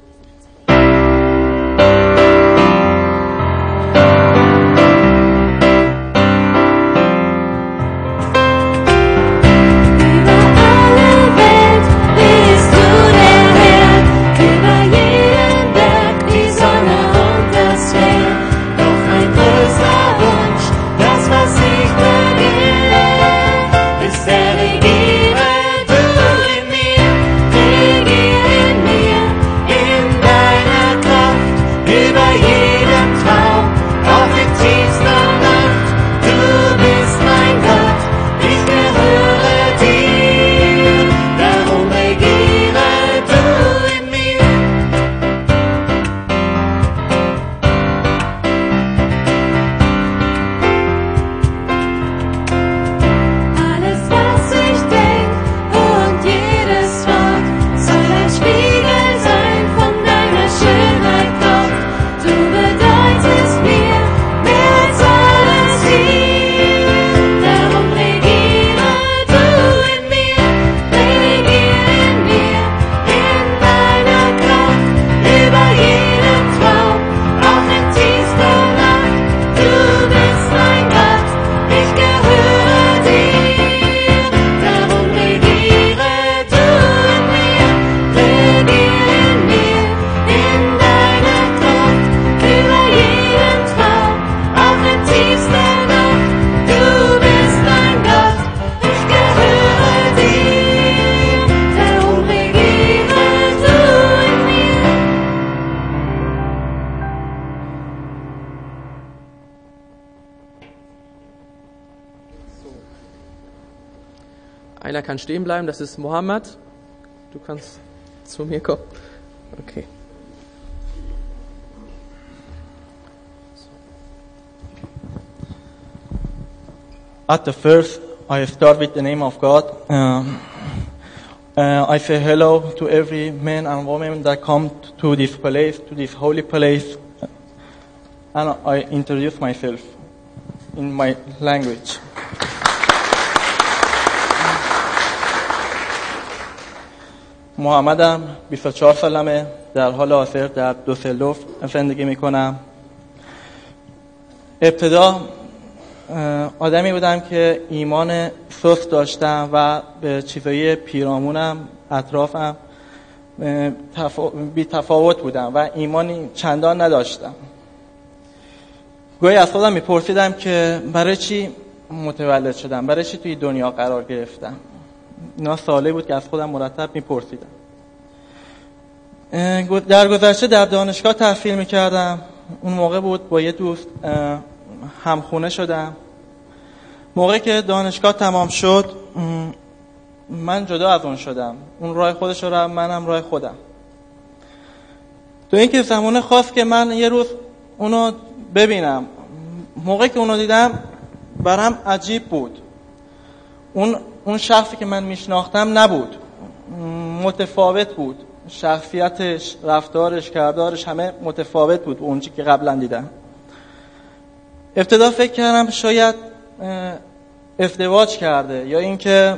In einer kann stehen bleiben, das ist Mohammed. Du kannst zu mir kommen. Okay. At the first, I start with the name of God. I say hello to every man and woman that come to this place, to this holy place, and I introduce myself in my language. محمدم 24 سالمه، در حال حاضر در دوسلدورف زندگی میکنم. ابتدا آدمی بودم که ایمان سست داشتم و به چیزای پیرامونم اطرافم بی تفاوت بودم و ایمانی چندان نداشتم. گاهی از خودم میپرسیدم که برای چی متولد شدم، برای چی توی دنیا قرار گرفتم. اینا سوالی بود که از خودم مرتب میپرسیدم. در گذشته در دانشگاه تحصیل میکردم. اون موقع بود با یه دوست همخونه شدم. موقعی که دانشگاه تمام شد من جدا از اون شدم. اون راه خودش رو رفت، منم راه خودم. تو اینکه زمانه خواست که من یه روز اونو ببینم. موقعی که اونو دیدم برام عجیب بود. اون شخصی که من میشناختم نبود، متفاوت بود. شخصیتش، رفتارش، کردارش همه متفاوت بود اونچه که قبلا دیدم. ابتدا فکر کردم شاید ازدواج کرده یا اینکه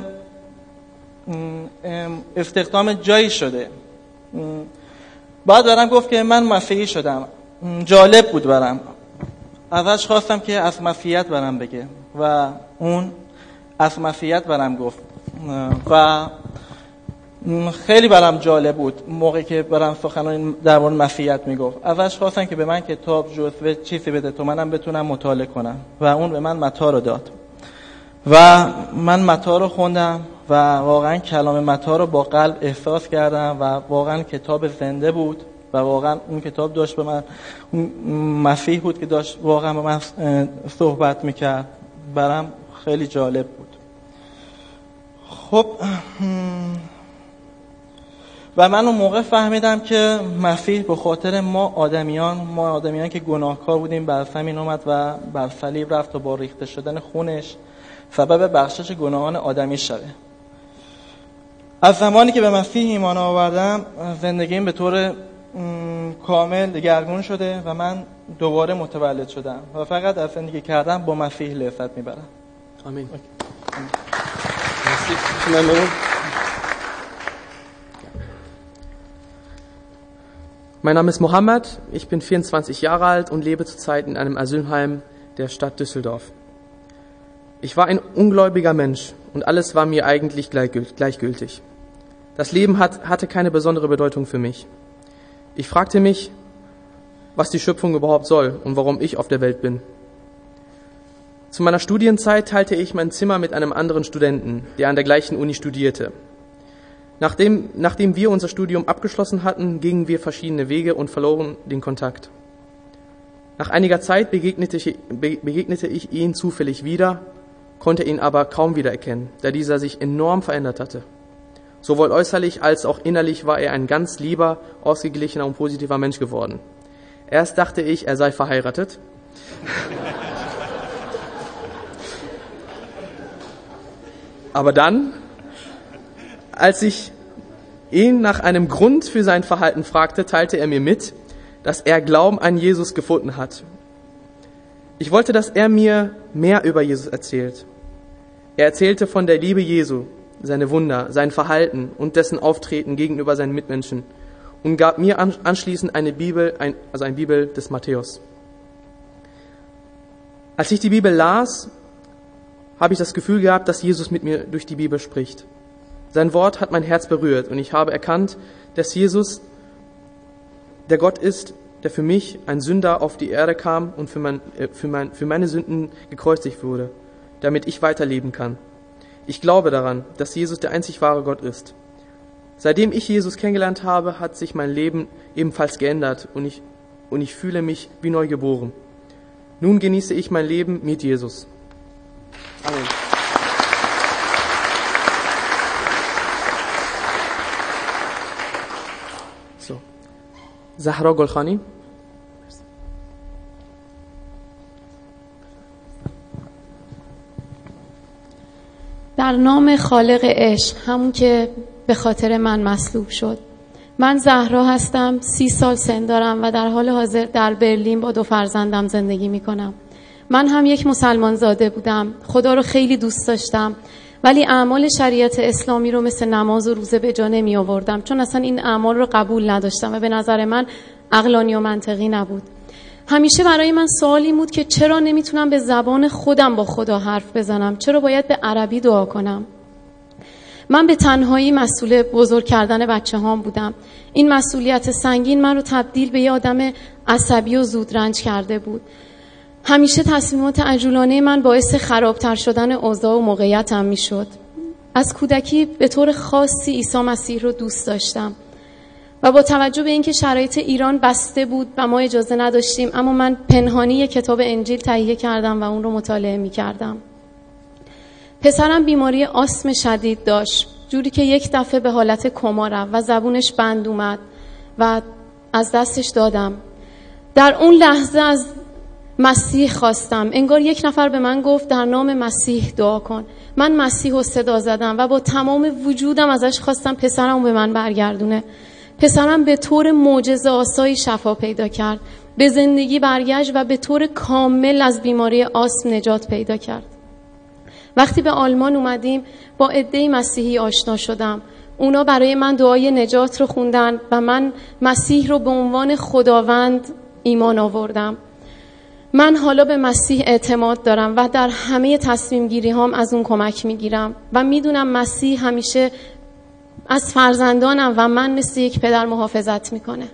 استخدام جایی شده. بعد برام گفت که من مسیحی شدم. جالب بود برام. ازش خواستم که از مسیحیت برام بگه و اون از مسیحیت برام گفت و خیلی برام جالب بود موقعی که برام سخنرانی در مورد مسیحیت میگفت. ازش خواستم که به من کتاب جزوه چیزی بده تا منم بتونم مطالعه کنم و اون به من متی رو داد و من متی رو خوندم و واقعا کلام متی رو با قلب احساس کردم و واقعا کتاب زنده بود و واقعا اون کتاب داشت به من، مسیح بود که داشت واقعا به من صحبت میکرد. برام خیلی جالب بود. خب و من اون موقع فهمیدم که مسیح به خاطر ما آدمیان که گناهکار بودیم بر زمین اومد و بر صلیب رفت و با ریخته شدن خونش سبب بخشش گناهان آدمی شده. از زمانی که به مسیح ایمان آوردم زندگیم به طور کامل دگرگون شده و من دوباره متولد شدم و فقط از زندگی کردم با مسیح لذت میبرم. آمین. Mein Name ist Mohammed, ich bin 24 Jahre alt und lebe zurzeit in einem Asylheim der Stadt Düsseldorf. Ich war ein ungläubiger Mensch und alles war mir eigentlich gleichgültig. Das Leben hatte keine besondere Bedeutung für mich. Ich fragte mich, was die Schöpfung überhaupt soll und warum ich auf der Welt bin. Zu meiner Studienzeit teilte ich mein Zimmer mit einem anderen Studenten, der an der gleichen Uni studierte. Nachdem wir unser Studium abgeschlossen hatten, gingen wir verschiedene Wege und verloren den Kontakt. Nach einiger Zeit begegnete ich ihn zufällig wieder, konnte ihn aber kaum wiedererkennen, da dieser sich enorm verändert hatte. Sowohl äußerlich als auch innerlich war er ein ganz lieber, ausgeglichener und positiver Mensch geworden. Erst dachte ich, er sei verheiratet. Aber dann, als ich ihn nach einem Grund für sein Verhalten fragte, teilte er mir mit, dass er Glauben an Jesus gefunden hat. Ich wollte, dass er mir mehr über Jesus erzählt. Er erzählte von der Liebe Jesu, seine Wunder, sein Verhalten und dessen Auftreten gegenüber seinen Mitmenschen und gab mir anschließend eine Bibel, eine Bibel des Matthäus. Als ich die Bibel las, habe ich das Gefühl gehabt, dass Jesus mit mir durch die Bibel spricht. Sein Wort hat mein Herz berührt und ich habe erkannt, dass Jesus der Gott ist, der für mich, ein Sünder, auf die Erde kam und für meine Sünden gekreuzigt wurde, damit ich weiterleben kann. Ich glaube daran, dass Jesus der einzig wahre Gott ist. Seitdem ich Jesus kennengelernt habe, hat sich mein Leben ebenfalls geändert und ich fühle mich wie neu geboren. Nun genieße ich mein Leben mit Jesus. Amen. زهرا گلخانی. در نام خالق عشق، همون که به خاطر من مصلوب شد. من زهرا هستم، 30 سال سن دارم و در حال حاضر در برلین با 2 فرزندم زندگی می کنم. من هم یک مسلمان زاده بودم، خدا رو خیلی دوست داشتم، ولی اعمال شریعت اسلامی رو مثل نماز و روزه به جا نمی آوردم، چون اصلا این اعمال رو قبول نداشتم و به نظر من عقلانی و منطقی نبود. همیشه برای من سوالی بود که چرا نمیتونم به زبان خودم با خدا حرف بزنم، چرا باید به عربی دعا کنم. من به تنهایی مسئول بزرگ کردن بچه هام بودم. این مسئولیت سنگین من رو تبدیل به یه آدم عصبی و زودرنج کرده بود. همیشه تصمیمات عجولانه من باعث خرابتر شدن اوضاع و موقعیتم می شد. از کودکی به طور خاصی عیسی مسیح رو دوست داشتم و با توجه به اینکه شرایط ایران بسته بود و ما اجازه نداشتیم، اما من پنهانی یک کتاب انجیل تهیه کردم و اون رو مطالعه می کردم. پسرم بیماری آسم شدید داشت، جوری که یک دفعه به حالت کما رفت و زبونش بند اومد و از دستش دادم. در اون لحظه از مسیح خواستم. انگار یک نفر به من گفت در نام مسیح دعا کن. من مسیح رو صدا زدم و با تمام وجودم ازش خواستم پسرم به من برگردونه. پسرم به طور معجزه آسایی شفا پیدا کرد، به زندگی برگشت و به طور کامل از بیماری آسم نجات پیدا کرد. وقتی به آلمان اومدیم با عده‌ای مسیحی آشنا شدم. اونا برای من دعای نجات رو خوندن و من مسیح رو به عنوان خداوند ایمان آوردم. من حالا به مسیح اعتماد دارم و در همه تصمیم گیری هام از اون کمک میگیرم و میدونم مسیح همیشه از فرزندانم و من مثل یک پدر محافظت میکنه.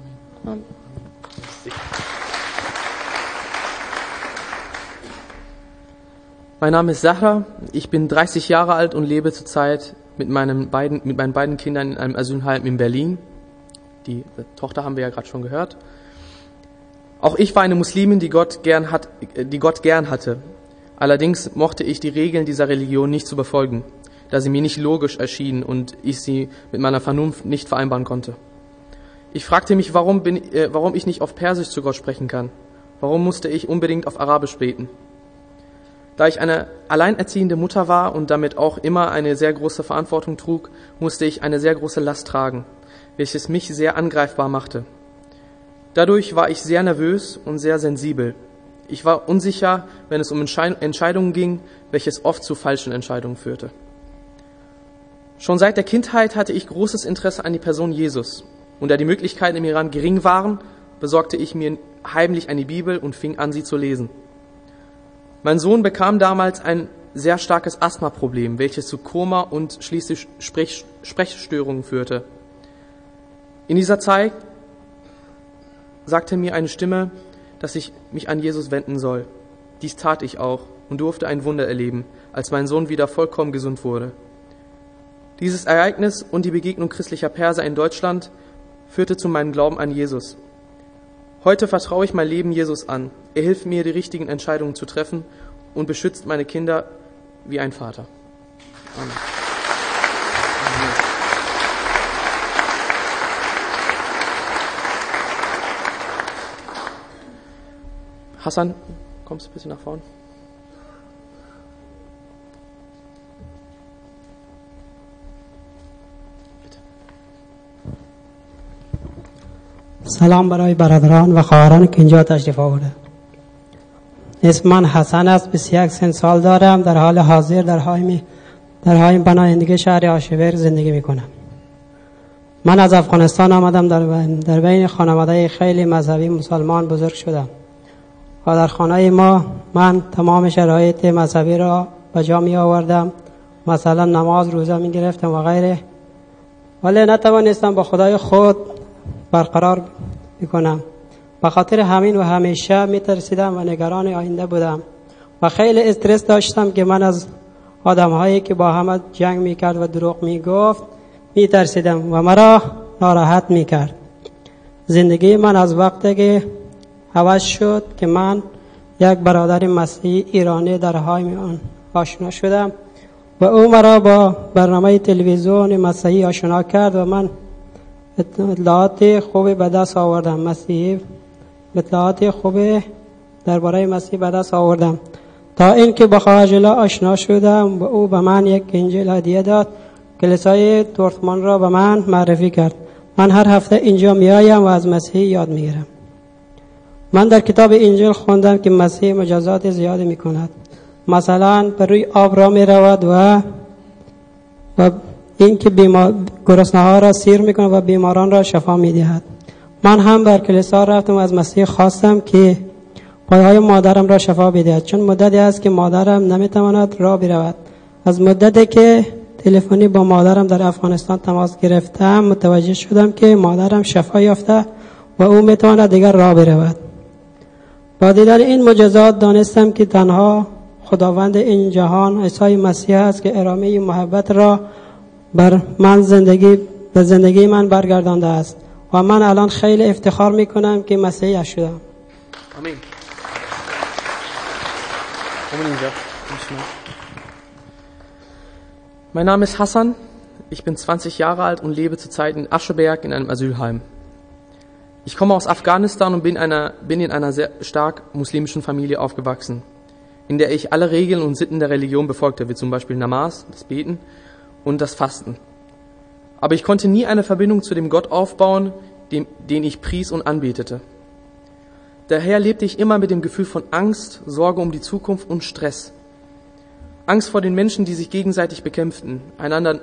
Mein Name ist Zahra, ich bin 30 Jahre alt und lebe zurzeit mit meinen beiden Kindern in einem Asylheim in Berlin. Die Tochter haben wir ja gerade schon gehört. Auch ich war eine Muslimin, die Gott gern hatte. Allerdings mochte ich die Regeln dieser Religion nicht zu befolgen, da sie mir nicht logisch erschienen und ich sie mit meiner Vernunft nicht vereinbaren konnte. Ich fragte mich, warum ich nicht auf Persisch zu Gott sprechen kann. Warum musste ich unbedingt auf Arabisch beten? Da ich eine alleinerziehende Mutter war und damit auch immer eine sehr große Verantwortung trug, musste ich eine sehr große Last tragen, welches mich sehr angreifbar machte. Dadurch war ich sehr nervös und sehr sensibel. Ich war unsicher, wenn es um Entscheidungen ging, welches oft zu falschen Entscheidungen führte. Schon seit der Kindheit hatte ich großes Interesse an die Person Jesus. Und da die Möglichkeiten im Iran gering waren, besorgte ich mir heimlich eine Bibel und fing an, sie zu lesen. Mein Sohn bekam damals ein sehr starkes Asthma-Problem, welches zu Koma und schließlich Sprechstörungen führte. In dieser Zeit sagte mir eine Stimme, dass ich mich an Jesus wenden soll. Dies tat ich auch und durfte ein Wunder erleben, als mein Sohn wieder vollkommen gesund wurde. Dieses Ereignis und die Begegnung christlicher Perser in Deutschland führte zu meinem Glauben an Jesus. Heute vertraue ich mein Leben Jesus an. Er hilft mir, die richtigen Entscheidungen zu treffen und beschützt meine Kinder wie ein Vater. Amen. Hassan, kommst du ein bisschen nach vorne? سلام برای برادران و خواهران که اینجا تشریف آورده. اسم من حسن است، 21 سال دارم. در حال حاضر در حایم پناهندگی شهر آشور زندگی میکنم. من از افغانستان آمدم، در بین خانواده خیلی مذهبی مسلمان بزرگ شدم و در خانه ما من تمام شرایط مذهبی را به جا می آوردم، مثلا نماز روزه می گرفتم و غیره، ولی نتوانستم با خدای خود برقرار بکنم. به خاطر همین و همیشه می ترسیدم و نگران آینده بودم و خیلی استرس داشتم که من از آدم هایی که با هم جنگ می کرد و دروغ می گفت می ترسیدم و مرا ناراحت می کرد. زندگی من از وقتی که عوض شد که من یک برادر مسیحی ایرانی در حایم آن آشنا شدم و او مرا با برنامه تلویزیون مسیحی آشنا کرد و من اطلاعات خوبی به دست آوردم. مسیح اطلاعات خوبی درباره مسیح به دست آوردم تا اینکه با خواجه آشنا شدم و او به من یک انجیل هدیه داد. کلیسای دورتموند را به من معرفی کرد. من هر هفته اینجا میایم و از مسیح یاد میگیرم. من در کتاب انجیل خواندم که مسیح معجزات زیادی میکند. مثلا بر روی آب را میرود و اینکه گرسنه ها را سیر میکند و بیماران را شفا میدهد. من هم بر کلیسا رفتم و از مسیح خواستم که پایهای مادرم را شفا بدهد، چون مدتی است که مادرم نمیتواند راه برود. از مدتی که تلفنی با مادرم در افغانستان تماس گرفتم متوجه شدم که مادرم شفا یافته و او میتواند دیگر راه برود. با دیدن این معجزات دانستم که تنها خداوند این جهان عیسی مسیح است که ارامه محبت را بر زندگی من برگردانده است و من الان خیلی افتخار میکنم که مسیحی شدم. Amen. Mein Name ist Hassan, ich bin 20 Jahre alt und lebe zurzeit in Ascheberg in einem Asylheim. Ich komme aus Afghanistan und bin in einer sehr stark muslimischen Familie aufgewachsen, in der ich alle Regeln und Sitten der Religion befolgte, wie zum Beispiel Namas, das Beten und das Fasten. Aber ich konnte nie eine Verbindung zu dem Gott aufbauen, den ich pries und anbetete. Daher lebte ich immer mit dem Gefühl von Angst, Sorge um die Zukunft und Stress. Angst vor den Menschen, die sich gegenseitig bekämpften, einander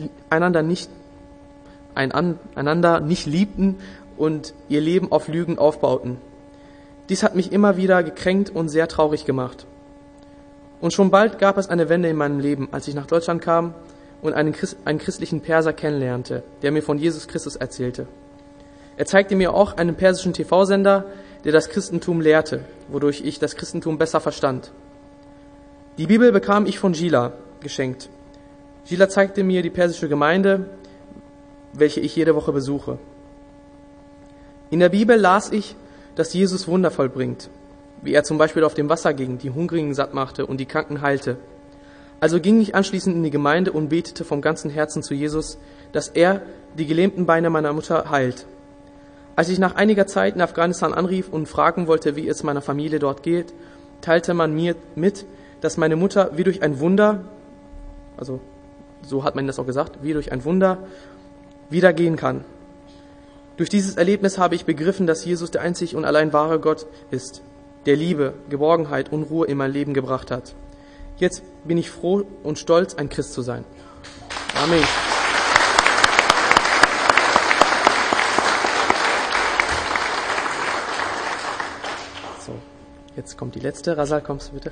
nicht liebten und ihr Leben auf Lügen aufbauten. Dies hat mich immer wieder gekränkt und sehr traurig gemacht. Und schon bald gab es eine Wende in meinem Leben, als ich nach Deutschland kam und einen christlichen Perser kennenlernte, der mir von Jesus Christus erzählte. Er zeigte mir auch einen persischen TV-Sender, der das Christentum lehrte, wodurch ich das Christentum besser verstand. Die Bibel bekam ich von Gila geschenkt. Gila zeigte mir die persische Gemeinde, welche ich jede Woche besuche. In der Bibel las ich, dass Jesus Wunder vollbringt, wie er zum Beispiel auf dem Wasser ging, die Hungrigen satt machte und die Kranken heilte. Also ging ich anschließend in die Gemeinde und betete vom ganzen Herzen zu Jesus, dass er die gelähmten Beine meiner Mutter heilt. Als ich nach einiger Zeit in Afghanistan anrief und fragen wollte, wie es meiner Familie dort geht, teilte man mir mit, dass meine Mutter wie durch ein Wunder, also so hat man das auch gesagt, wie durch ein Wunder wieder gehen kann. Durch dieses Erlebnis habe ich begriffen, dass Jesus der einzig und allein wahre Gott ist, der Liebe, Geborgenheit und Ruhe in mein Leben gebracht hat. Jetzt bin ich froh und stolz, ein Christ zu sein. Amen. So, jetzt kommt die letzte. Rasal, kommst du bitte?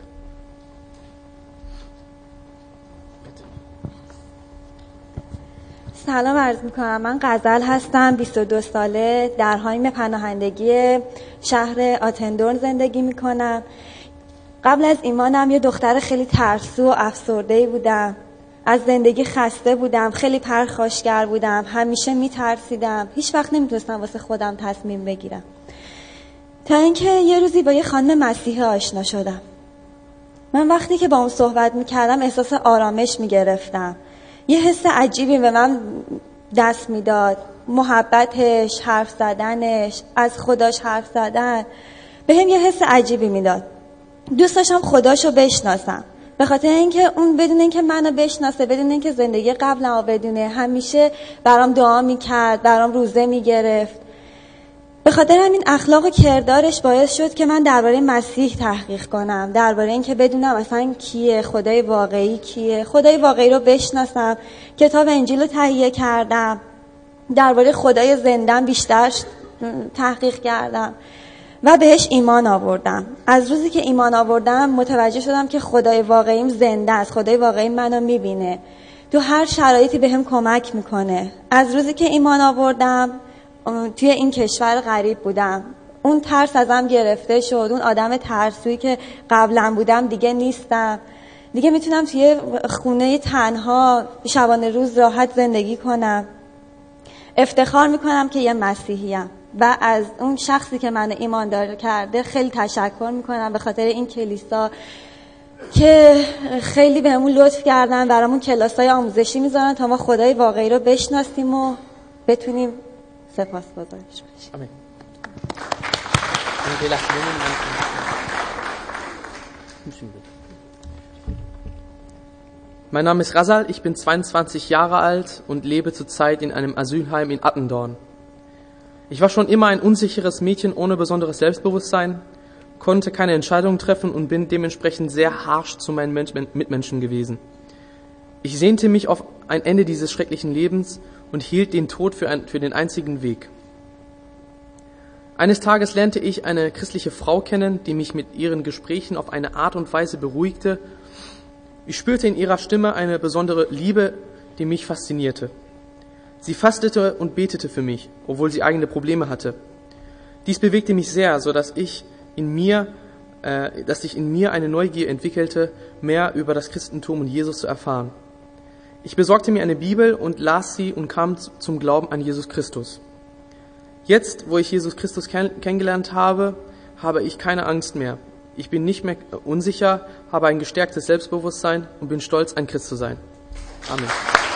سلام عرض میکنم. من غزل هستم، 22 ساله، در حایم پناهندگی شهر آتندورن زندگی میکنم. قبل از ایمانم یه دختر خیلی ترسو و افسرده‌ای بودم. از زندگی خسته بودم، خیلی پرخاشگر بودم، همیشه میترسیدم، هیچ وقت نمیتونستم واسه خودم تصمیم بگیرم. تا اینکه یه روزی با یه خانم مسیحی آشنا شدم. من وقتی که با اون صحبت میکردم احساس آرامش میگرفتم. یه حس عجیبی به من دست میداد. محبتش، حرف زدنش، از خداش حرف زدن به هم یه حس عجیبی میداد. دوست داشتم خداشو بشناسم، به خاطر اینکه اون بدون اینکه منو بشناسه، بدون اینکه زندگی قبلمو بدونه، همیشه برام دعا میکرد، برام روزه میگرفت. به خاطر همین اخلاق و کردارش باعث شد که من درباره مسیح تحقیق کنم، درباره اینکه بدونم اصلا کیه، خدای واقعی کیه، خدای واقعی رو بشناسم. کتاب انجیل رو تهیه کردم، درباره خدای زنده‌ام بیشتر تحقیق کردم و بهش ایمان آوردم. از روزی که ایمان آوردم متوجه شدم که خدای واقعیم زنده است، خدای واقعی منو میبینه، تو هر شرایطی بهم کمک میکنه. از روزی که ایمان آوردم توی این کشور غریب بودم، اون ترس ازم گرفته شد. اون آدم ترسویی که قبلا بودم دیگه نیستم. دیگه میتونم توی خونه تنها شبانه روز راحت زندگی کنم. افتخار میکنم که یه مسیحیم و از اون شخصی که من ایماندار کرده خیلی تشکر میکنم، به خاطر این کلیسا که خیلی بهمون لطف کردن، برامون کلاسای آموزشی میذارن تا ما خدای واقعی رو بشناسیم و بتونیم سپاسگزارش باشید. آمین. Mein Name ist Razal, ich bin 22 Jahre alt und lebe zurzeit in einem Asylheim in Attendorn. Ich war schon immer ein unsicheres Mädchen ohne besonderes Selbstbewusstsein, konnte keine Entscheidungen treffen und bin dementsprechend sehr harsch zu meinen Mitmenschen gewesen. Ich sehnte mich auf ein Ende dieses schrecklichen Lebens und hielt den Tod für den einzigen Weg. Eines Tages lernte ich eine christliche Frau kennen, die mich mit ihren Gesprächen auf eine Art und Weise beruhigte. Ich spürte in ihrer Stimme eine besondere Liebe, die mich faszinierte. Sie fastete und betete für mich, obwohl sie eigene Probleme hatte. Dies bewegte mich sehr, so dass ich in mir eine Neugier entwickelte, mehr über das Christentum und Jesus zu erfahren. Ich besorgte mir eine Bibel und las sie und kam zum Glauben an Jesus Christus. Jetzt, wo ich Jesus Christus kennengelernt habe, habe ich keine Angst mehr. Ich bin nicht mehr unsicher, habe ein gestärktes Selbstbewusstsein und bin stolz, ein Christ zu sein. Amen.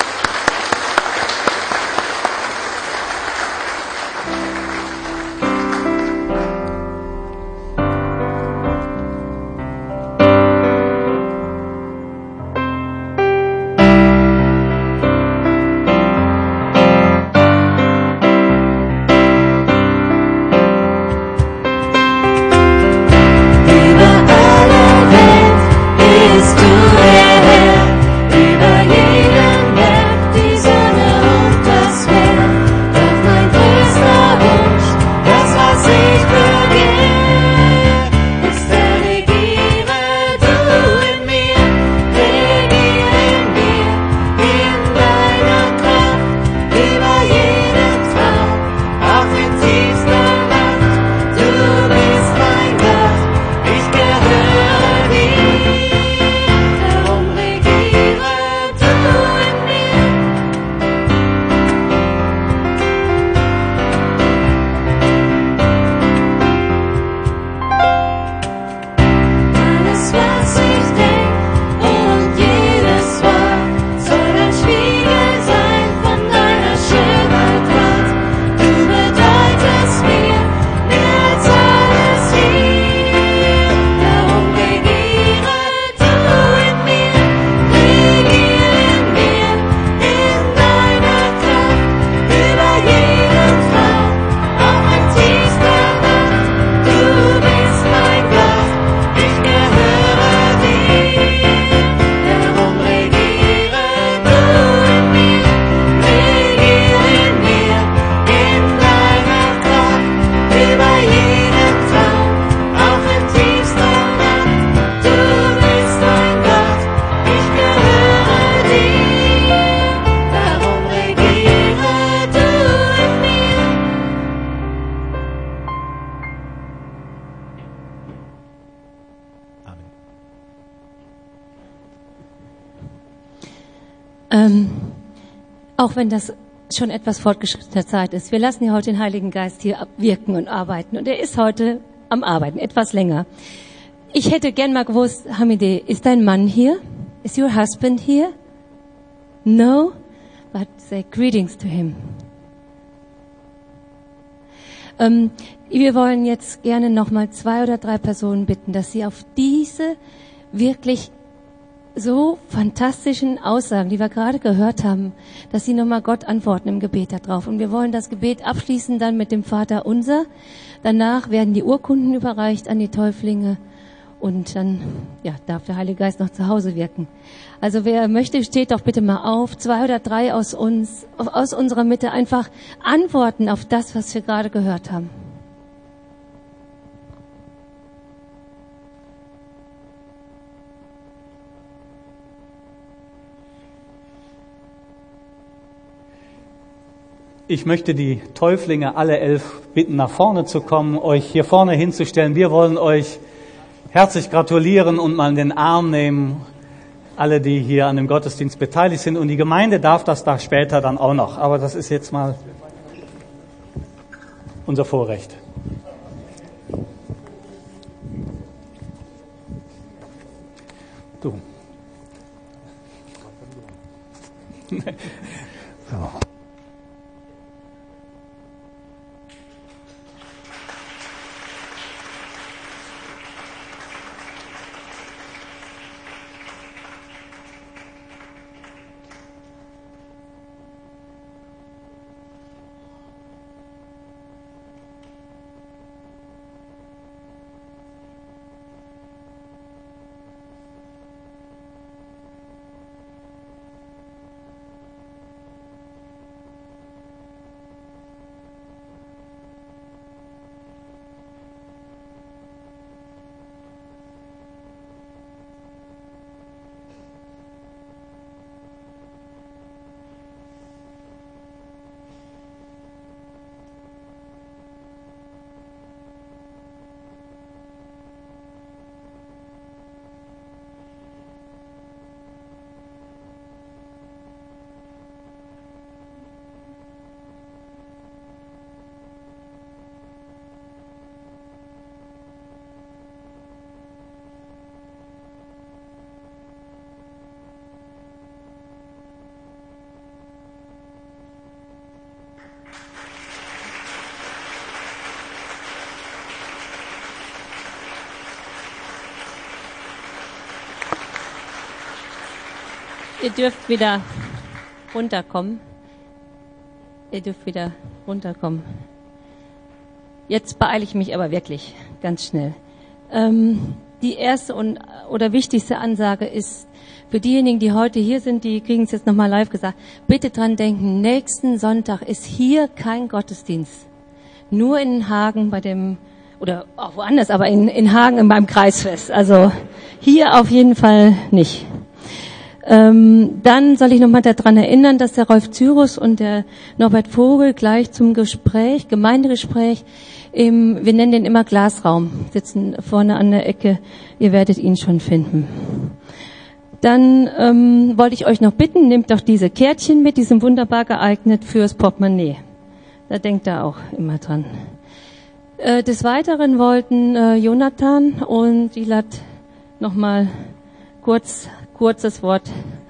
Auch wenn das schon etwas fortgeschrittener Zeit ist. Wir lassen ja heute den Heiligen Geist hier wirken und arbeiten. Und er ist heute am Arbeiten, etwas länger. Ich hätte gern mal gewusst, Hamide, ist dein Mann hier? Is your husband here? No? But say greetings to him. Wir wollen jetzt gerne nochmal 2 oder 3 Personen bitten, dass sie auf diese wirklich so fantastischen Aussagen, die wir gerade gehört haben, dass sie nochmal Gott antworten im Gebet darauf. Und wir wollen das Gebet abschließen dann mit dem Vater Unser. Danach werden die Urkunden überreicht an die Täuflinge und dann darf der Heilige Geist noch zu Hause wirken. Also wer möchte, steht doch bitte mal auf. 2 oder 3 aus unserer Mitte einfach antworten auf das, was wir gerade gehört haben. Ich möchte die Täuflinge, alle 11, bitten, nach vorne zu kommen, euch hier vorne hinzustellen. Wir wollen euch herzlich gratulieren und mal in den Arm nehmen, alle, die hier an dem Gottesdienst beteiligt sind. Und die Gemeinde darf das da später dann auch noch. Aber das ist jetzt mal unser Vorrecht. Du. So. Ihr dürft wieder runterkommen. Ihr dürft wieder runterkommen. Jetzt beeile ich mich aber wirklich ganz schnell. Die erste oder wichtigste Ansage ist für diejenigen, die heute hier sind, die kriegen es jetzt nochmal live gesagt. Bitte dran denken, nächsten Sonntag ist hier kein Gottesdienst. Nur in Hagen oder auch woanders, aber in Hagen beim Kreisfest. Also hier auf jeden Fall nicht. Dann soll ich nochmal daran erinnern, dass der Rolf Zyrus und der Norbert Vogel gleich zum Gemeindegespräch wir nennen den immer Glasraum, sitzen vorne an der Ecke, ihr werdet ihn schon finden. Dann wollte ich euch noch bitten, nehmt doch diese Kärtchen mit, die sind wunderbar geeignet fürs Portemonnaie. Da denkt ihr auch immer dran. Des Weiteren wollten Jonathan und Gilad nochmal kurzes Wort.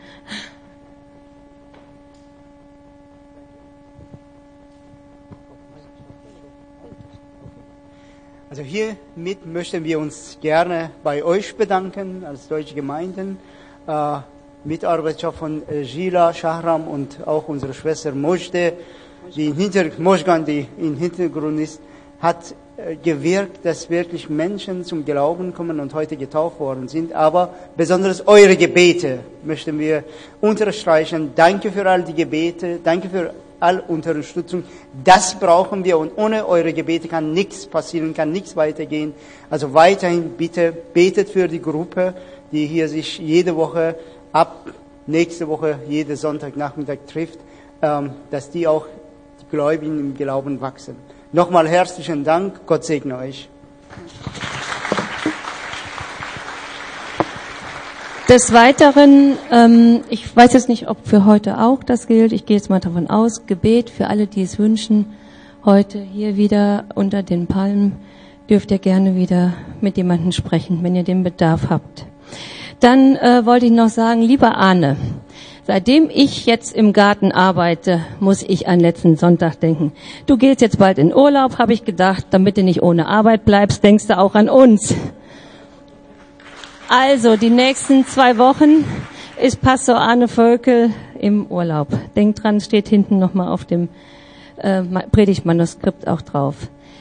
Also hiermit möchten wir uns gerne bei euch bedanken, als deutsche Gemeinden, Mitarbeiterschaft von Gila, Shahram und auch unsere Schwester Mojde, Mojgan, die im Hintergrund ist, hat gewirkt, dass wirklich Menschen zum Glauben kommen und heute getauft worden sind. Aber besonders eure Gebete möchten wir unterstreichen. Danke für all die Gebete, danke für all Unterstützung. Das brauchen wir und ohne eure Gebete kann nichts passieren, kann nichts weitergehen. Also weiterhin bitte betet für die Gruppe, die hier sich jede Woche ab nächste Woche, jeden Sonntagnachmittag trifft, dass die auch die Gläubigen im Glauben wachsen. Nochmal herzlichen Dank, Gott segne euch. Des Weiteren, ich weiß jetzt nicht, ob für heute auch das gilt, ich gehe jetzt mal davon aus, Gebet für alle, die es wünschen, heute hier wieder unter den Palmen, dürft ihr gerne wieder mit jemandem sprechen, wenn ihr den Bedarf habt. Dann wollte ich noch sagen, lieber Arne, seitdem ich jetzt im Garten arbeite, muss ich an letzten Sonntag denken. Du gehst jetzt bald in Urlaub, habe ich gedacht, damit du nicht ohne Arbeit bleibst, denkst du auch an uns. Also, die nächsten 2 Wochen ist Pastor Arne Völkel im Urlaub. Denkt dran, steht hinten nochmal auf dem Predigtmanuskript auch drauf.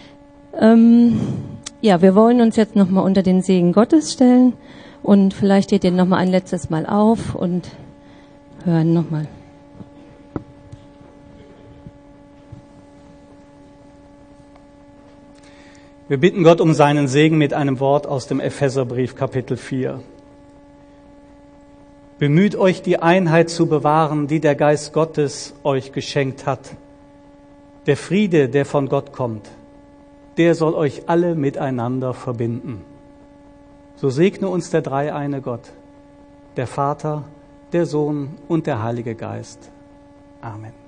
Ja, wir wollen uns jetzt nochmal unter den Segen Gottes stellen und vielleicht steht ihr nochmal ein letztes Mal auf und hören nochmal. Wir bitten Gott um seinen Segen mit einem Wort aus dem Epheserbrief Kapitel 4. Bemüht euch, die Einheit zu bewahren, die der Geist Gottes euch geschenkt hat. Der Friede, der von Gott kommt, der soll euch alle miteinander verbinden. So segne uns der dreieine Gott, der Vater, der Sohn und der Heilige Geist. Amen.